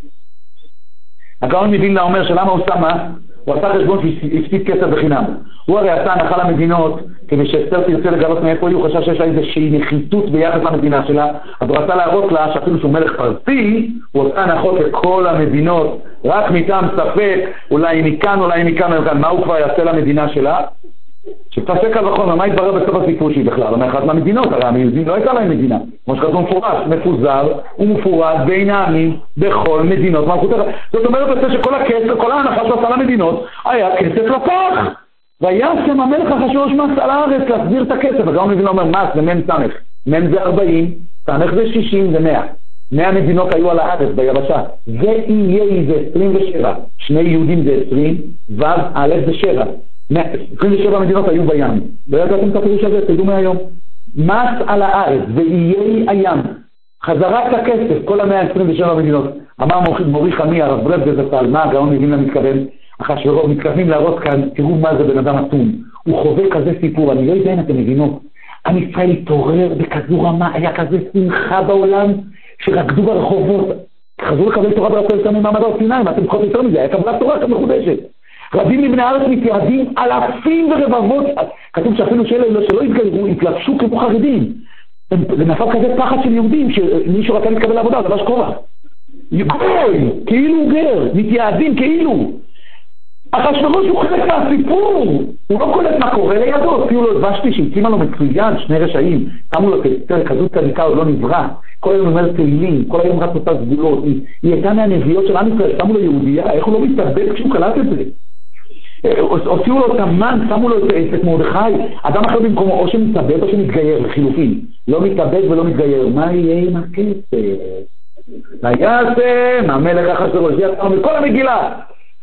הגאון מווילנה אומר שלמה הוא שם מס? הוא עשה חשבון שהפסיד כסף בחינם. הוא הרי עשה הנחה למדינות, כדי שאסתר תרצה לגלות מאיפה היא, הוא חשב שיש לה איזושהי נחיתות ביחס למדינה שלה, אז הוא רצה להראות לה שאפילו שהוא מלך פרסי, הוא עושה הנחות לכל המדינות, רק מטעם ספק, אולי מכאן, אולי מכאן, אולי מכאן, מה הוא כבר יעשה למדינה שלה? שתעשה כאן וחון, מה יתברר בסוף הסיפור שהיא בכלל? לא מאחת מהמדינות, הרי היהודים לא הייתה להם מדינה, כמו שכתוב מפורש, מפוזר ומפורד בין העמים בכל מדינות מלכות אחת. זאת אומרת שכל הכסף, כל ההנחה שעושה למדינות, היה כסף לפח. וישם המלך אחשוורוש מס על הארץ להסביר את הכסף. הגאון מווילנה אומר מס זה מם סמך, מם זה ארבעים, סמך זה שישים, זה מאה. מאה מדינות היו על הארץ ביבשה. זה איי זה עשרים ושבע, שני יהודים זה עשרים, ו' א' זה שבע. עשרים ושבע מדינות היו בים. לא ידעתם את הפירוש הזה, תדעו מהיום. מס על הארץ ואיי הים. חזרת הכסף, כל המאה עשרים ושבע מדינות. אמר מורי חמי, הרב ברב זצ"ל, מה הגאון מווילנה מתכוון? אחשוורוש מתכוונים להראות כאן, תראו מה זה בן אדם אטום. הוא חווה כזה סיפור, אני לא יודע אם אתם מבינות. עם ישראל התעורר בכזו רמה, היה כזה שמחה בעולם, שרקדו ברחובות. חזרו לקבל תורה ברחוב יותר ממעמד הר סיני, אתם פחות יותר מזה, היה קבלת תורה כאן מחודשת. רבים מבני הארץ מתייעדים אלפים ורבבות, כתוב שאפילו שאלה שלא התגיירו, התלבשו כמו חרדים. זה נפל כזה פחד של יהודים, שמישהו רצה להתקבל לעבודה, זה ממש קורה. גוי, כאילו גר, מתייעדים כאילו. אחשוורוש הוא חלק מהסיפור, הוא לא קולט מה קורה לידו, אפילו לא הבשתי שהקימה לו מצוין, שני רשעים, שמו לו תסתר, כזאת צדיקה הוא לא נברא, כל היום אומר תהילים, כל היום רק אותה סגולות, היא, היא הייתה מהנביאות של עם ישראל, שמו לו יהודייה, איך הוא לא מתאבד כשהוא קלט את זה? הוציאו לו את המן, שמו לו את מרדכי, אדם אחר במקומו, או שמתאבד או שמתגייר, חילופין, לא מתאבד ולא מתגייר, מה יהיה עם הכסף? וישם המלך אחשוורוש, זה יצא מכל המגילה.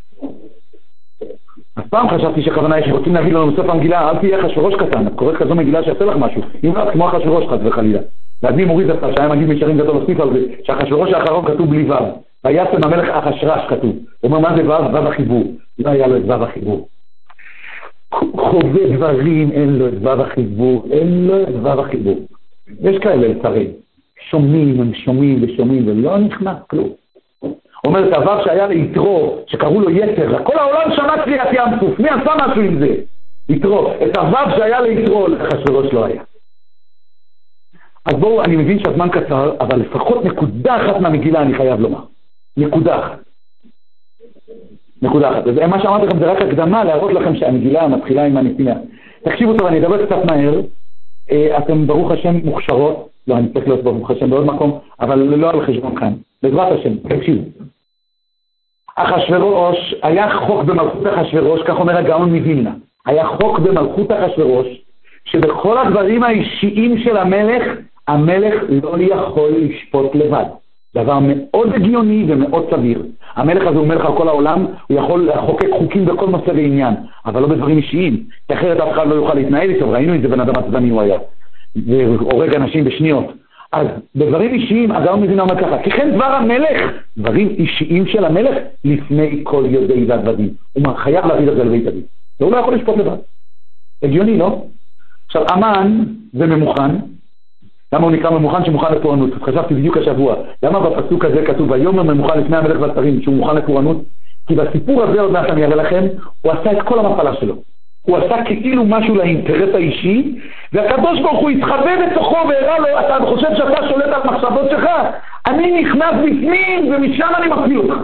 אז פעם חשבתי שהכוונה היא שרוצים להגיד לנו בסוף המגילה, אל תהיה אחשוורוש קטן, את קוראת כזו מגילה שיעשה לך משהו, אם לא, כמו אחשוורוש חס וחלילה. ואני מוריד את שהיה מגיד משארים גדול להוסיף על זה, שאחשוורוש האחרון כתוב בלי וו. וישם המלך אחשוורוש כתוב. הוא אומר, מה זה ו' ו' החיבור? לא היה לו את ו' החיבור. חווה דברים, אין לו את ו' החיבור, אין לו את ו' החיבור. יש כאלה לצרים, שומעים, הם שומעים ושומעים, ולא נכנס כלום. אומר את הו' שהיה ליתרו, שקראו לו יתר, כל העולם שמע קריאת ים סוף, מי עשה משהו עם זה? יתרו, את הו' שהיה ליתרו, לאחשוורוש לא היה. אז בואו, אני מבין שהזמן קצר, אבל לפחות נקודה אחת מהמגילה אני חייב לומר. נקודה אחת. נקודה אחת. אז מה שאמרתי לכם זה רק הקדמה להראות לכם שהמגילה מתחילה עם הנתינה. תקשיבו טוב, אני אדבר קצת מהר. אתם ברוך השם מוכשרות, לא, אני צריך להיות ברוך השם בעוד מקום, אבל לא על חשבון כאן. בעזרת השם, תקשיבו. אחשוורוש, היה חוק במלכות אחשוורוש, כך אומר הגאון מווילנה. היה חוק במלכות אחשוורוש, שבכל הדברים האישיים של המלך, המלך לא יכול לשפוט לבד. דבר מאוד הגיוני ומאוד סביר. המלך הזה הוא מלך על כל העולם, הוא יכול לחוקק חוקים בכל נושא ועניין, אבל לא בדברים אישיים, כי אחרת אף אחד לא יוכל להתנהל איתו, ראינו את זה בן אדם עצבני הוא היה, והורג אנשים בשניות. אז בדברים אישיים, הגאון מווילנה אומר ככה, כי כן דבר המלך, דברים אישיים של המלך, לפני כל יודעי והדברים. הוא חייב להביא את זה לבית הדין, והוא לא יכול לשפוט לבד. הגיוני, לא? עכשיו, אמן זה ממוכן. למה הוא נקרא ממוכן שמוכן לפורענות? חשבתי בדיוק השבוע. למה בפסוק הזה כתוב, היום הוא ממוכן לפני המלך והשרים, שהוא מוכן לפורענות? כי בסיפור הזה, עוד מעט אני אראה לכם, הוא עשה את כל המפלה שלו. הוא עשה כאילו משהו לאינטרס האישי, והקדוש ברוך הוא התחבא בתוכו והראה לו, אתה חושב שאתה שולט על מחשבות שלך? אני נכנס בפנים ומשם אני מפיל אותך.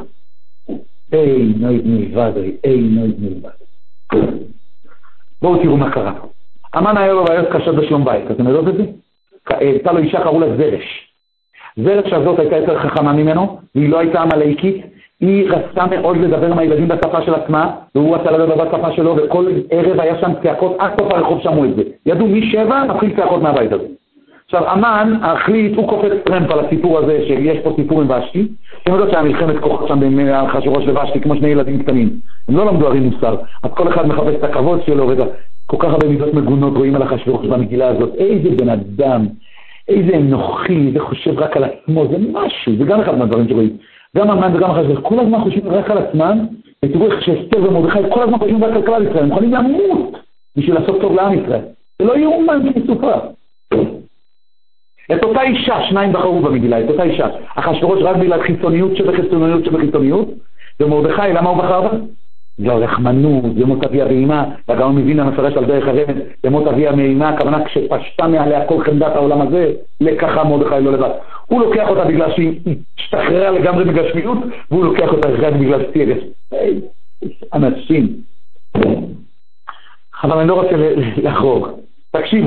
אי נויד מלבד, אי נויד מלבד. בואו תראו מה קרה. אמן היה לו בעיות קשות בשלום בית, אתם יודעות את זה? הייתה לו אישה, קראו לה זרש. זרש הזאת הייתה יותר חכמה ממנו, והיא לא הייתה עמלקית, היא רצתה מאוד לדבר עם הילדים בשפה של עצמה, והוא רצה לדבר בשפה שלו, וכל ערב היה שם צעקות, עד סוף הרחוב שמעו את זה. ידעו משבע, מתחיל צעקות מהבית הזה. עכשיו, אמן, החליט, הוא קופץ טרמפ על הסיפור הזה, שיש פה סיפור עם ושתי, אתם יודעות שהיה מלחמת כוחות שם בין אחשוורוש לוושתי, כמו שני ילדים קטנים. הם לא למדו הרי מוסר, אז כל אחד מחפש את הכבוד שלו, רגע, כל כך הרבה מידות מגונות רואים על אחשוורוש במגילה הזאת. איזה בן אדם, איזה אנוכי, זה חושב רק על עצמו, זה משהו, זה גם אחד מהדברים שרואים. גם אמן וגם אחשוורוש, כל הזמן חושבים רק על עצמם, ותראו איך שאסתר ומרדכי, כל הזמן חושבים רק על כלל ישראל, הם יכולים למות בשביל לעשות טוב לעם ישראל. זה לא יאומן כמסופר. את אותה אישה, שניים בחרו במגילה, את אותה אישה. אחשוורוש רק בגלל חיצוניות שבחיצוניות שבחיצוניות, ומרדכי, למה הוא בחר בה? זה רחמנות, זה מות אביה ואימה, והגאון מווילנה מפרש על דרך הרמז, זה מות אביה ואימה, הכוונה כשפשטה מעליה כל חמדת העולם הזה, לקחה מרדכי לא לבד. הוא לוקח אותה בגלל שהיא השתחררה לגמרי בגשמיות, והוא לוקח אותה רק בגלל סטיגס. אנשים. אבל אני לא רוצה לחרוג. תקשיבו.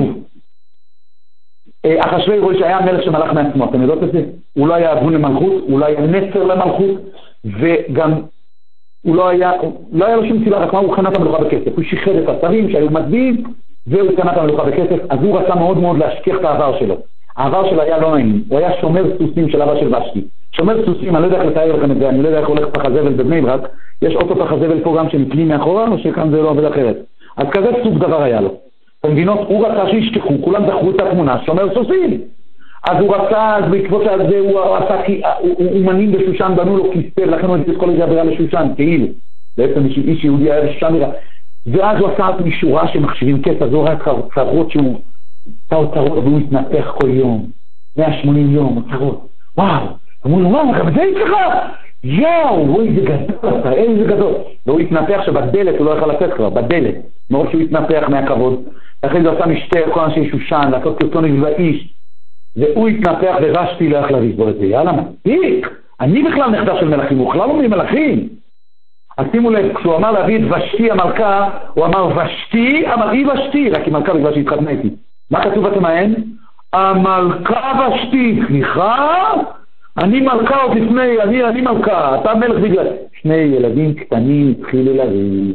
אחשוורוש היה מלך שמלך מעצמו, אתם יודעות את זה? הוא לא היה אבון למלכות, הוא לא היה נצר למלכות, וגם הוא לא היה, לא היה לו שום סיבה, רק מה הוא קנה את המלוכה בכסף. הוא שיחד את השרים שהיו מצביעים, והוא קנה את המלוכה בכסף, אז הוא רצה מאוד מאוד להשכיח את העבר שלו. העבר שלו היה לא נעים, הוא היה שומר סוסים של אבא של ושתי. שומר סוסים, אני לא יודע איך לתאר לכם את זה, אני לא יודע איך הולך פח הזבל בבני ברק, יש אוטו פח הזבל פה גם שמפנים מאחורה, או שכאן זה לא עובד אחרת. אז כזה סוג דבר היה לו. במדינות הוא רצה שישכחו, כולם דחו את התמונה, שומר סוסים. אז הוא רצה, אז בעקבות הזה הוא עשה, אומנים בשושן בנו לו כיסא, ולכן הוא את כל איזה עבירה לשושן, כאילו. בעצם איש יהודי היה בשושן נראה. ואז הוא עשה משורה שמחשיבים כסף, אז הוא רק צרות שהוא, עשה אוצרות והוא התנפח כל יום. מאה ושמונים יום, אוצרות. וואו, אמרו לו, וואו, גם את זה יצלך? יאו, וואי, זה גדול, איזה גדול. והוא התנפח שבדלת, הוא לא יכול לצאת כבר, בדלת. מאוד שהוא התנפח מהכבוד. אחרי זה הוא עשה משתה, כל אנשי שושן, לעשות קרטונים ואיש. והוא התנפח וושתי לא יכלה לסבור את זה. יאללה, מספיק. אני בכלל נכתב של מלכים, הוא בכלל לא ממלכים. אז שימו לב, כשהוא אמר להביא את ושתי המלכה, הוא אמר ושתי, אמר היא ושתי, רק היא מלכה בגלל שהתחתנה איתי. מה כתוב בתמהן? המלכה ושתי, סליחה? אני מלכה עוד לפני, אני, אני מלכה, אתה מלך בגלל. שני ילדים קטנים התחילו לריב.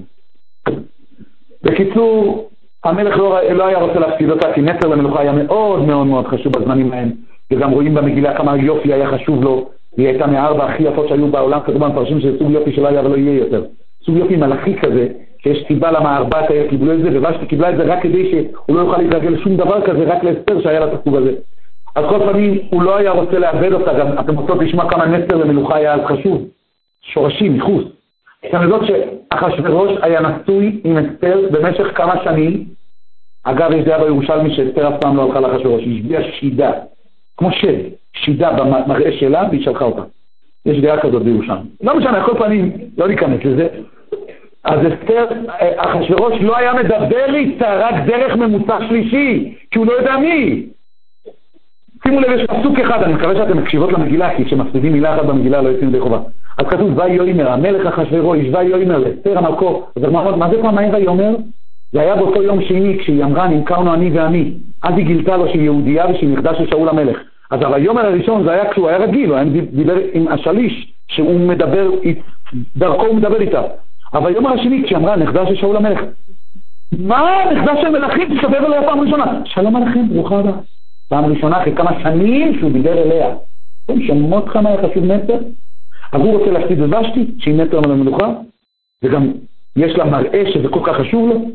בקיצור, המלך לא, לא היה רוצה להפסיד אותה, כי נצר למלוכה היה מאוד מאוד מאוד חשוב בזמנים ההם, וגם רואים במגילה כמה יופי היה חשוב לו, והיא הייתה מהארבע הכי יפות שהיו בעולם, כתוב מפרשים שזה סוג יופי שלא היה ולא יהיה יותר. סוג יופי מלאכי כזה, שיש סיבה למה ארבעת היה קיבלו את זה, ובשתי קיבלה את זה רק כדי שהוא לא יוכל להתרגל לשום דבר כזה, רק לאסתר שהיה לה את הסוג הזה. אז כל פעמים הוא לא היה רוצה לאבד אותה, גם אתם רוצות לשמוע כמה נסתר למלוכה היה אז חשוב, שורשים, מחוץ. אתם יודעות שאחשוורוש היה נשוי עם אסתר במשך כמה שנים, אגב יש דעה בירושלמי שאסתר אף פעם לא הלכה לאחשוורוש, היא השביעה שידה, כמו שד, שידה במראה שלה והיא שלחה אותה. יש דעה כזאת בירושלמי. לא משנה, כל פעמים לא ניכנס לזה. אז אסתר, אחשוורוש לא היה מדבר איתה רק דרך ממוצע שלישי, כי הוא לא יודע מי. שימו לב, יש פסוק אחד, אני מקווה שאתם מקשיבות למגילה, כי כשמפסידים מילה אחת במגילה לא יוצאים ידי חובה. אז כתוב, ויאמר, המלך אחשוורוש, ויאמר לאסתר המלכו. אז מה זה פעמיים ויאמר? זה היה באותו יום שני, כשהיא אמרה, נמכרנו אני ועמי. אז היא גילתה לו שהיא יהודייה ושהיא נכדה של שאול המלך. אז ויאמר הראשון, זה היה כשהוא היה רגיל, הוא היה דיבר עם השליש, שהוא מדבר, דרכו הוא מדבר איתה. אבל ויאמר השני, כשהיא אמרה, נכדה של שאול המלך. מה? נכדה של מלכים, תסתבר אליה פעם ראשונה. שלום עליכם, ברוכה הבאה. פעם ראשונה, אחרי כמה שנים שהוא דיבר אליה. אתם שמות כמה היה חשוב נסתר? אז הוא רוצה להשתית בבשתי, שהיא נסתר על המלוכה, וגם יש לה מראה שזה כל כך חשוב לו.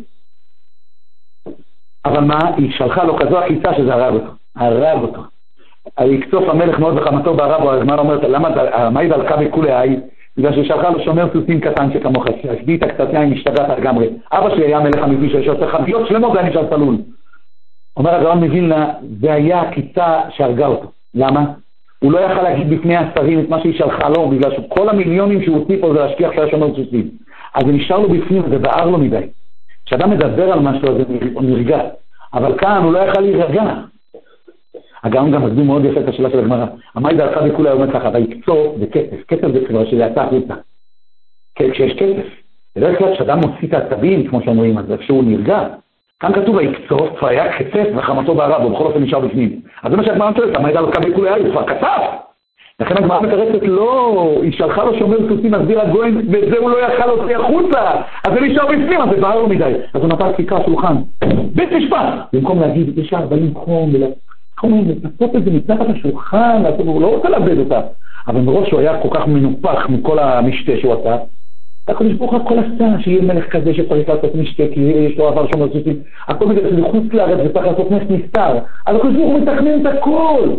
אבל מה? היא שלחה לו כזו החיצה שזה הרג אותו. הרג אותו. יקצוף המלך מאוד וחמתו בערב, או הזמן אומרת, למה המאי דלקה בכולי היי? בגלל ששלחה לו שומר סוסים קטן שכמוך, שהשביעי את הקצתיה עם משתגעת לגמרי. אבא שלי היה מלך אמיתי שיש יותר חביות שלמות ואני של צלול. אומר הגאון מווילנה, זה היה הקיצה שהרגה אותו. למה? הוא לא יכל להגיד בפני השרים את מה שהיא שלחה לו, בגלל שכל המיליונים שהוא הוציא פה זה להשכיח שהיה שומר סוסים. אז זה נשאר לו בפנים, זה בער לו מדי. כשאדם מדבר על משהו, זה נרגע. אבל כאן הוא לא יכל להירגע. הגאון גם מסביר מאוד יפה את השאלה של הגמרא. המאי דלקה בכולי אומר ככה, ויקצוף זה כסף. כסף זה כבר שזה יצא החוצה. כשיש כסף. בדרך כלל כשאדם מוציא את העצבים, כמו שאומרים, אז איפשהו נרגע. כאן כתוב ויקצוף, והיה קצף וחמתו בערב, ובכל אופן נשאר בפנים. אז זה מה שהגמרא מתרצת, המאי דלקה בכולי הוא כבר כתב. לכן הגמרא מתרצת לא, היא שלחה לו שומר סוסים, מסביר הגויים, וזה הוא לא יכל להוציא החוצה. אז זה נשאר בפנים, אז זה בער לו מדי. אז הוא נתן דפיקה שולחן. בית משפט! במקום להגיד, יש ארבעים חום, לעשות את זה מתחת השולחן, הוא לא רוצה לאבד אותה. אבל מראש הוא היה כל כך מנופח מכל המשתה שהוא עשה. הקדוש ברוך הוא הכל עשה, שיהיה מלך כזה שצריך לעשות משתה, כי יש לו עבר שומר סוסים. הכל בגלל שזה חוץ לארץ וצריך לעשות נס נסתר. אז הקדוש ברוך הוא מתכנן את הכל.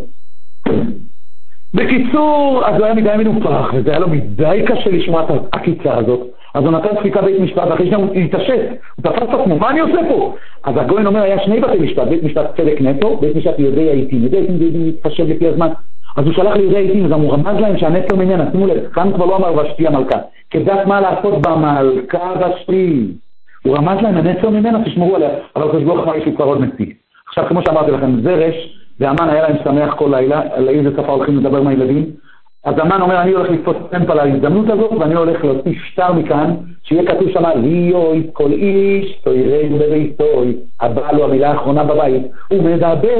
בקיצור, אז הוא היה מדי מנופח, וזה היה לו מדי קשה לשמוע את הקיצה הזאת. אז הוא נתן דפיקה בית משפט, ואחרי שנה הוא התעשת, הוא תפס את עצמו, מה אני עושה פה? אז הגויין אומר, היה שני בתי משפט, בית משפט צדק נטו, בית משפט ליהודי העיתים, יהודי העיתים זה מתפשט לפי הזמן. אז הוא שלח ליהודי העיתים, וגם הוא רמז להם שהנט לא ממנה, שימו לב, כאן כבר לא אמר ושתי המלכה, כדעת מה לעשות במלכה ושתי. הוא רמז להם, הנט לא ממנה, תשמרו עליה, אבל הקדוש ברוך הוא יש לו כבר עוד מציג. עכשיו, כמו שאמרתי לכם, זרש, והמן היה להם שמח כל לילה, על איזה שפה הולכים לדבר מהילדים. אז המן אומר, אני הולך לתפוס טמפל על ההזדמנות הזאת, ואני הולך להוציא שטר מכאן, שיהיה כתוב שם, ליאוי, כל איש, תוירי בביתוי, הבא לו המילה האחרונה בבית, הוא מדבר,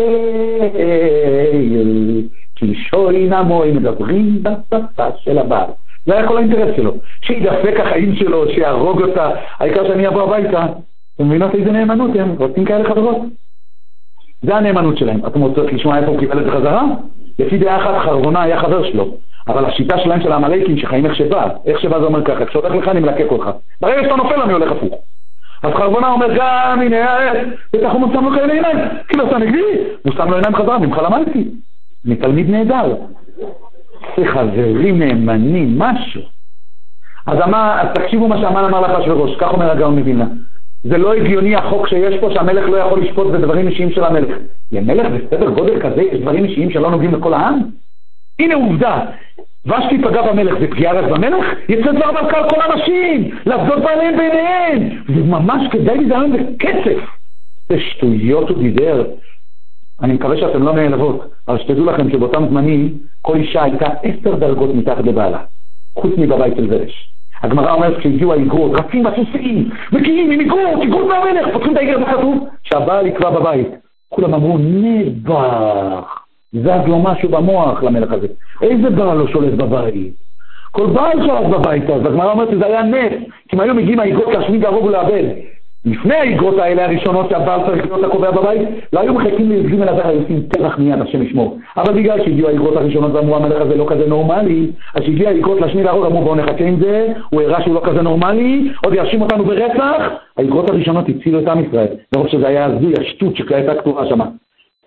כי שוי נמוי, מדברים בשפה של הבעל. זה היה כל האינטרס שלו, שידפק החיים שלו, שיהרוג אותה, העיקר שאני אבוא הביתה, אתם מבינות איזה נאמנות הם, רוצים כאלה חברות? זה הנאמנות שלהם. אתם רוצות לשמוע איפה הוא קיבל את זה חזרה? לפי דעה אחת חרבונה היה חבר שלו, אבל השיטה שלהם של העמלקים שחיים איך שבא, איך שבא זה אומר ככה, כשהולך לך אני מלקק אותך, ברגע שאתה נופל אני הולך הפוך. אז חרבונה אומר גם, הנה, בטח הוא שם לו כאלה עיניים, כאילו אתה נגדי, הוא שם לו עיניים חזרה, ממך למדתי, מתלמיד נהדר, זה חברים נאמנים, משהו. אז אמר, תקשיבו מה שהמן אמר לאחשוורוש, כך אומר הגאון מווילנה. זה לא הגיוני החוק שיש פה שהמלך לא יכול לשפוט בדברים אישיים של המלך. למלך בסדר גודל כזה יש דברים אישיים שלא נוגעים לכל העם? הנה עובדה, ושתי פגע במלך ופגיעה רק במלך, יצא דבר מלכה על כל האנשים, לעבדות בעליהם ביניהם. זה ממש כדאי להיזהר בקצף. זה שטויות הוא דיבר. אני מקווה שאתם לא נעלבות, אבל שתדעו לכם שבאותם זמנים כל אישה הייתה עשר דרגות מתחת לבעלה, חוץ מבבית של זרש. הגמרא אומרת כשהגיעו האיגרות, רצים בסוסים, מגיעים עם איגרות, איגרות מהמלך, פותחים את האיגרת בכתוב, שהבעל יקבע בבית. כולם אמרו, נבח, זז לו משהו במוח למלך הזה. איזה בעל לא שולט בבית? כל בעל שולט בבית, אז הגמרא אומרת שזה היה נס, כי אם היו מגיעים האיגרות להשמיד להרוג ולאבד. לפני האיגרות האלה הראשונות שהבעל צריך להיות הקובע בבית, לא היו מחכים ליושבים אל הבעל, היו עושים טבח מיד, השם ישמור. אבל בגלל שהגיעו האיגרות הראשונות ואמרו המלך הזה לא כזה נורמלי, אז שהגיע האיגרות להשמיד להרוג, אמרו בואו נחכה עם זה, הוא הראה שהוא לא כזה נורמלי, עוד יאשים אותנו ברצח. האיגרות הראשונות הצילו את עם ישראל, לרוב שזה היה הזוי, השטות שהייתה כתובה שמה.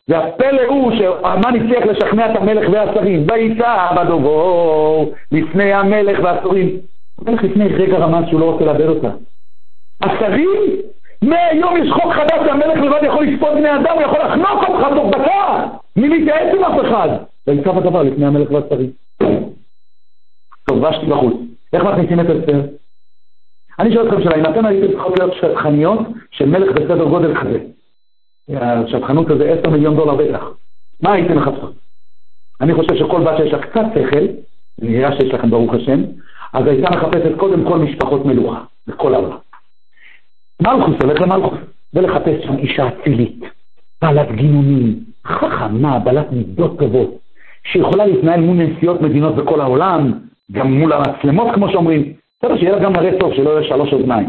והפלא הוא שהמן הצליח לשכנע את המלך והשרים, ויצא בדובור לפני המלך והשרים. המלך לפני רגע רמז שהוא לא רוצה לאבד אותה. השרים, מהיום יש חוק חדש שהמלך לבד יכול לשפוט בני אדם, הוא יכול לחנוק אותך תוך דקה, מי להתייעץ עם אף אחד. ויצא בדבר לפני המלך והשרים. טוב, בשתי בחוץ. איך מכניסים את אסתר? אני שואל אתכם שאלה, אם אתם הייתם צריכות להיות שטחניות של מלך בסדר גודל כזה, השטחנות הזה עשר מיליון דולר בטח, מה הייתם מחפשות? אני חושב שכל בת שיש לה קצת שכל, נראה שיש לכם ברוך השם, אז הייתה מחפשת קודם כל משפחות מלוכה, בכל העולם. מלכוס הולך למלכוס, ולחפש שם אישה אצילית, בעלת גינונים, חכמה, בעלת מידות טובות, שיכולה להתנהל מול נשיאות מדינות בכל העולם, גם מול המצלמות כמו שאומרים, בסדר שיהיה לה גם מראה טוב, שלא יהיה שלוש אוזניים.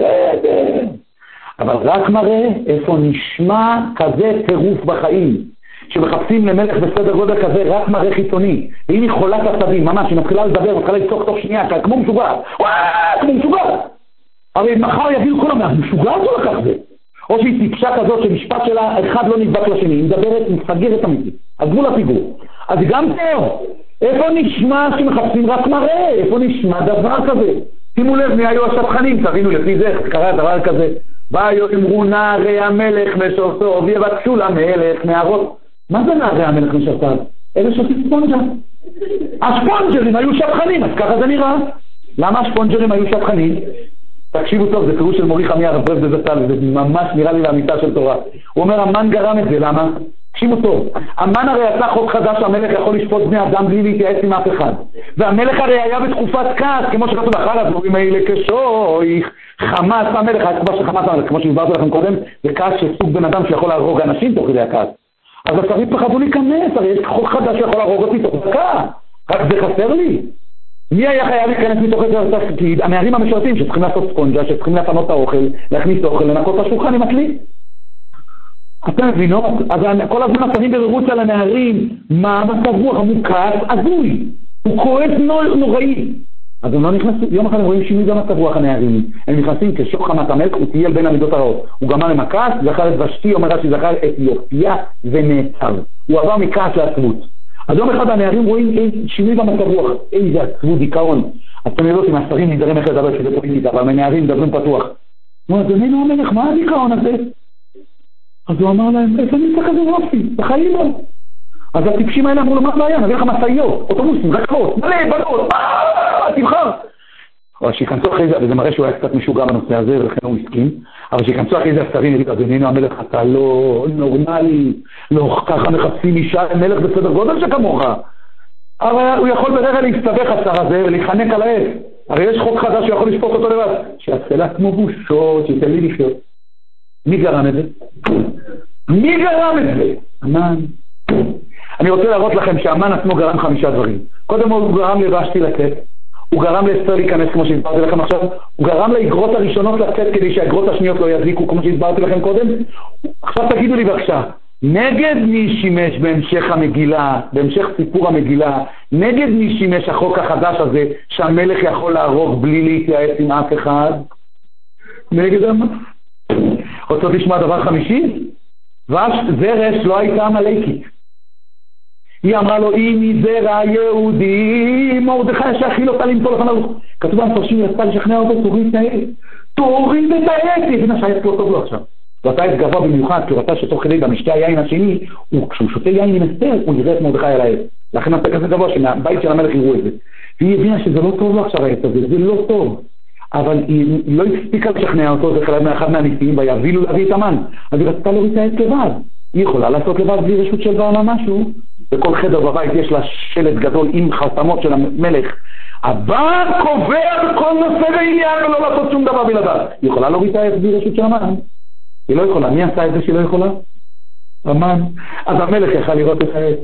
אבל רק מראה איפה נשמע כזה טירוף בחיים, שמחפשים למלך בסדר גודל כזה רק מראה חיצוני, והיא חולת עצבים, ממש, היא מתחילה לדבר, מתחילה לצוק תוך שנייה, כמו משוגעת, וואו, כמו משוגעת. הרי מחר יגידו כל המאה, משוגעת או לקח זה? או שהיא טיפשה כזאת שמשפט שלה אחד לא נדבק לשני, היא מדברת, מפגרת אמיתית, על גבול הפיגור. אז גם טוב, איפה נשמע שמחפשים רק מראה? איפה נשמע דבר כזה? שימו לב מי היו השטחנים, תבינו לפי זה, קרה דבר כזה. ויאמרו נערי המלך משרתו, ויבקשו למלך נערות. מה זה נערי המלך משרתיו? אלה שותים ספונג'ה. הספונג'רים היו שטחנים, אז ככה זה נראה. למה הספונג'רים היו שטחנים? תקשיבו טוב, זה פירוש של מורי חמי הרב ברב בזצ"ל, זה ממש נראה לי לאמיתה של תורה. הוא אומר, המן גרם את זה, למה? תקשיבו טוב, המן הרי יצא חוק חדש שהמלך יכול לשפוט בני אדם בלי להתייעץ עם אף אחד. והמלך הרי היה בתקופת כעס, כמו שכתוב אחר הדברים האלה כשויך, חמאס המלך, התקופה של חמאס המלך, כמו שהסברתי לכם קודם, זה כעס שסוג בן אדם שיכול להרוג אנשים תוך כדי הכעס. אז השרים פחדו להיכנס, הרי יש חוק חדש שיכול להרוג אותי תוך דקה, רק זה חסר לי. מי היה חייב להיכנס מתוך את התפקיד? הנערים המשרתים שצריכים לעשות ספונג'ה, שצריכים לפנות את האוכל, להכניס אוכל, לנקות את השולחן עם הכלי. אתם מבינות? אז כל הזמן השרים ברירוץ על הנערים, מה מצב רוח? המוכס עזוי, הוא כועס נוראי. אז הם לא נכנסו, יום אחד הם רואים שינוי גם מצב רוח הנערים. הם נכנסים כשוך חמת המלך, הוא טייל בין המידות הרעות. הוא גמר למכס, זכר את ושתי, אומר שזכר את יופיה ונעצר. הוא עבר מכעס לעצבות. אז יום אחד הנערים רואים שינוי במצב רוח, איזה עצבות, דיכאון. אז אתם יודעים, אם השרים נדרים איך לדבר שזה פוליטיקה, אבל הנערים מדברים פתוח. הוא אדוננו המלך, מה הדיכאון הזה? אז הוא אמר להם, איפה נמצא כזה רופי? בחיים לא. אז הטיפשים האלה אמרו לו, מה בעיה? נביא לך מסעיות, אוטובוסים, רכבות, מלא, בנות, תבחר. אבל שיכנסו אחרי זה, וזה מראה שהוא היה קצת משוגע בנושא הזה, ולכן הוא מסכים, אבל שיכנסו אחרי זה השרים, יגיד, אדוננו המלך, אתה לא נורמלי, לא ככה מחפשים אישה מלך בסדר גודל שכמוך. אבל הוא יכול ברגע להסתבך השר הזה ולהיחנק על העץ. הרי יש חוק חדש שיכול לשפוק אותו לבד. שיעשה לעצמו בושות, שייתן לי לחיות. מי גרם את זה? מי גרם את זה? המן. אני רוצה להראות לכם שהמן עצמו גרם חמישה דברים. קודם הוא גרם לבשתי לצאת. הוא גרם לאסתר להיכנס כמו שהסברתי לכם עכשיו. הוא גרם לאגרות הראשונות לצאת כדי שהאגרות השניות לא יזיקו כמו שהסברתי לכם קודם. עכשיו תגידו לי בבקשה, נגד מי שימש בהמשך המגילה, בהמשך סיפור המגילה, נגד מי שימש החוק החדש הזה שהמלך יכול להרוג בלי להתייעץ עם אף אחד? נגד המן. רוצות לשמוע דבר חמישי? וזרש לא הייתה עמלקית. היא אמרה לו, אם מזרע יהודי, מרדכי שהכיל אותה למצוא לפניו. כתוב המפרשים, היא רצתה לשכנע אותו, תוריד את העץ. תוריד את העץ! היא הבינה שהעץ לא טוב לו עכשיו. ואתה עץ גבוה במיוחד, כי הוא רצה שתוך כדי במשתה היין השני, כשהוא שותה יין עם אסתר, הוא יראה את מרדכי על העץ. לכן אתה כזה גבוה, שמהבית של המלך יראו את זה. והיא הבינה שזה לא טוב לו עכשיו העץ הזה, זה לא טוב. אבל היא לא הספיקה לשכנע אותו, זה חלק מאחד מהניסים, ויבילו להביא את המן. אז היא רצתה להוריד את העץ לבד. היא יכולה לעשות לבד בלי רשות של בעלה משהו. בכל חדר בבית יש לה שלט גדול עם חסמות של המלך. הבא קובע בכל נושא ועניין ולא לעשות שום דבר בלעדיו. היא יכולה להוריד את העץ בלי רשות של המן. היא לא יכולה. מי עשה את זה שהיא לא יכולה? המן. אז המלך יכל לראות את העץ.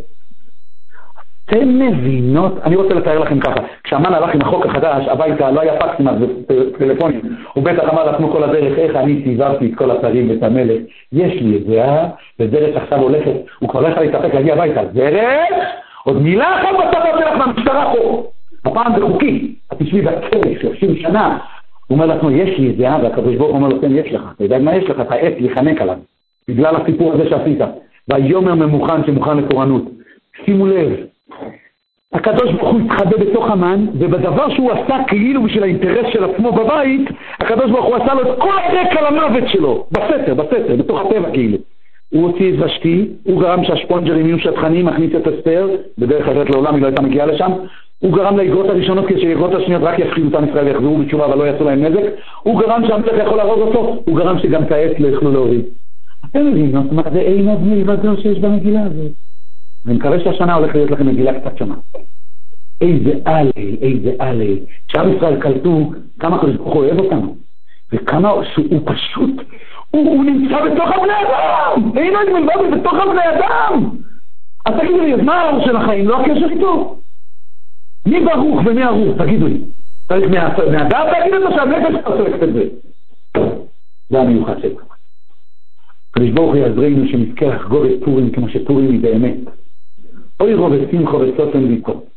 אתם מבינות, אני רוצה לתאר לכם ככה, כשהמן הלך עם החוק החדש, הביתה לא היה פקסים אז בטלפונים, הוא בטח אמר לעצמו כל הדרך, איך אני סיזרתי את כל השרים ואת המלך, יש לי את זה, אה? וזרש עכשיו הולכת, הוא כבר לא יכול להתאפק להגיע הביתה, זרש, עוד מילה אחת בצבא שלך מהמשטרה פה, הפעם זה חוקי, את תשבי בכלא, שלושים שנה, הוא אומר לעצמו, יש לי את זה, אה? והקדוש ברוך הוא אומר לו, כן, יש לך, אתה יודע מה יש לך, אתה עץ להיחנק עליו, בגלל הסיפור הזה שעשית. והיומר ממוכן שמוכן לפורענות. שימו לב, הקדוש ברוך הוא התחבא בתוך המן, ובדבר שהוא עשה כאילו בשביל האינטרס של עצמו בבית, הקדוש ברוך הוא עשה לו את כל הרקע למוות שלו, בסתר, בסתר, בתוך הטבע כאילו. הוא הוציא את ושתי, הוא גרם שהשפונג'רים יהיו שטחנים, מכניס את אסתר, בדרך אחרת לעולם היא לא הייתה מגיעה לשם, הוא גרם לאגרות הראשונות כשאגרות השניות רק יפחידו אותם ישראל ויחזרו בתשובה אבל לא יעשו להם נזק, הוא גרם שהמלך יכול להרוג אותו, הוא גרם שגם את העץ לא יוכלו להוריד. אתם מבינים, זאת אומרת, זה אין עוד מלבד זו שיש במגילה הזאת. ואני מקווה שהשנה הולך להיות לכם מגילה קצת שונה. איזה עלי, איזה עלי. שעם ישראל קלטו כמה הקדוש ברוך הוא אוהב אותנו, וכמה שהוא פשוט, הוא, הוא נמצא בתוך הבני אדם, אין עוד מלבד בתוך הבני אדם. אז תגידו לי, אז מה האור של החיים? לא הקשר איתו. מי ברוך ומי ערוך? תגידו לי. צריך מהדעת להגיד את זה שהנפש תעסק את זה. זה המיוחד שלך. הקדוש ברוך הוא יעזרנו שנזכה לחגוג את פורים כמו שפורים היא באמת. אוי רוב ושמחו וסוטן ויקו.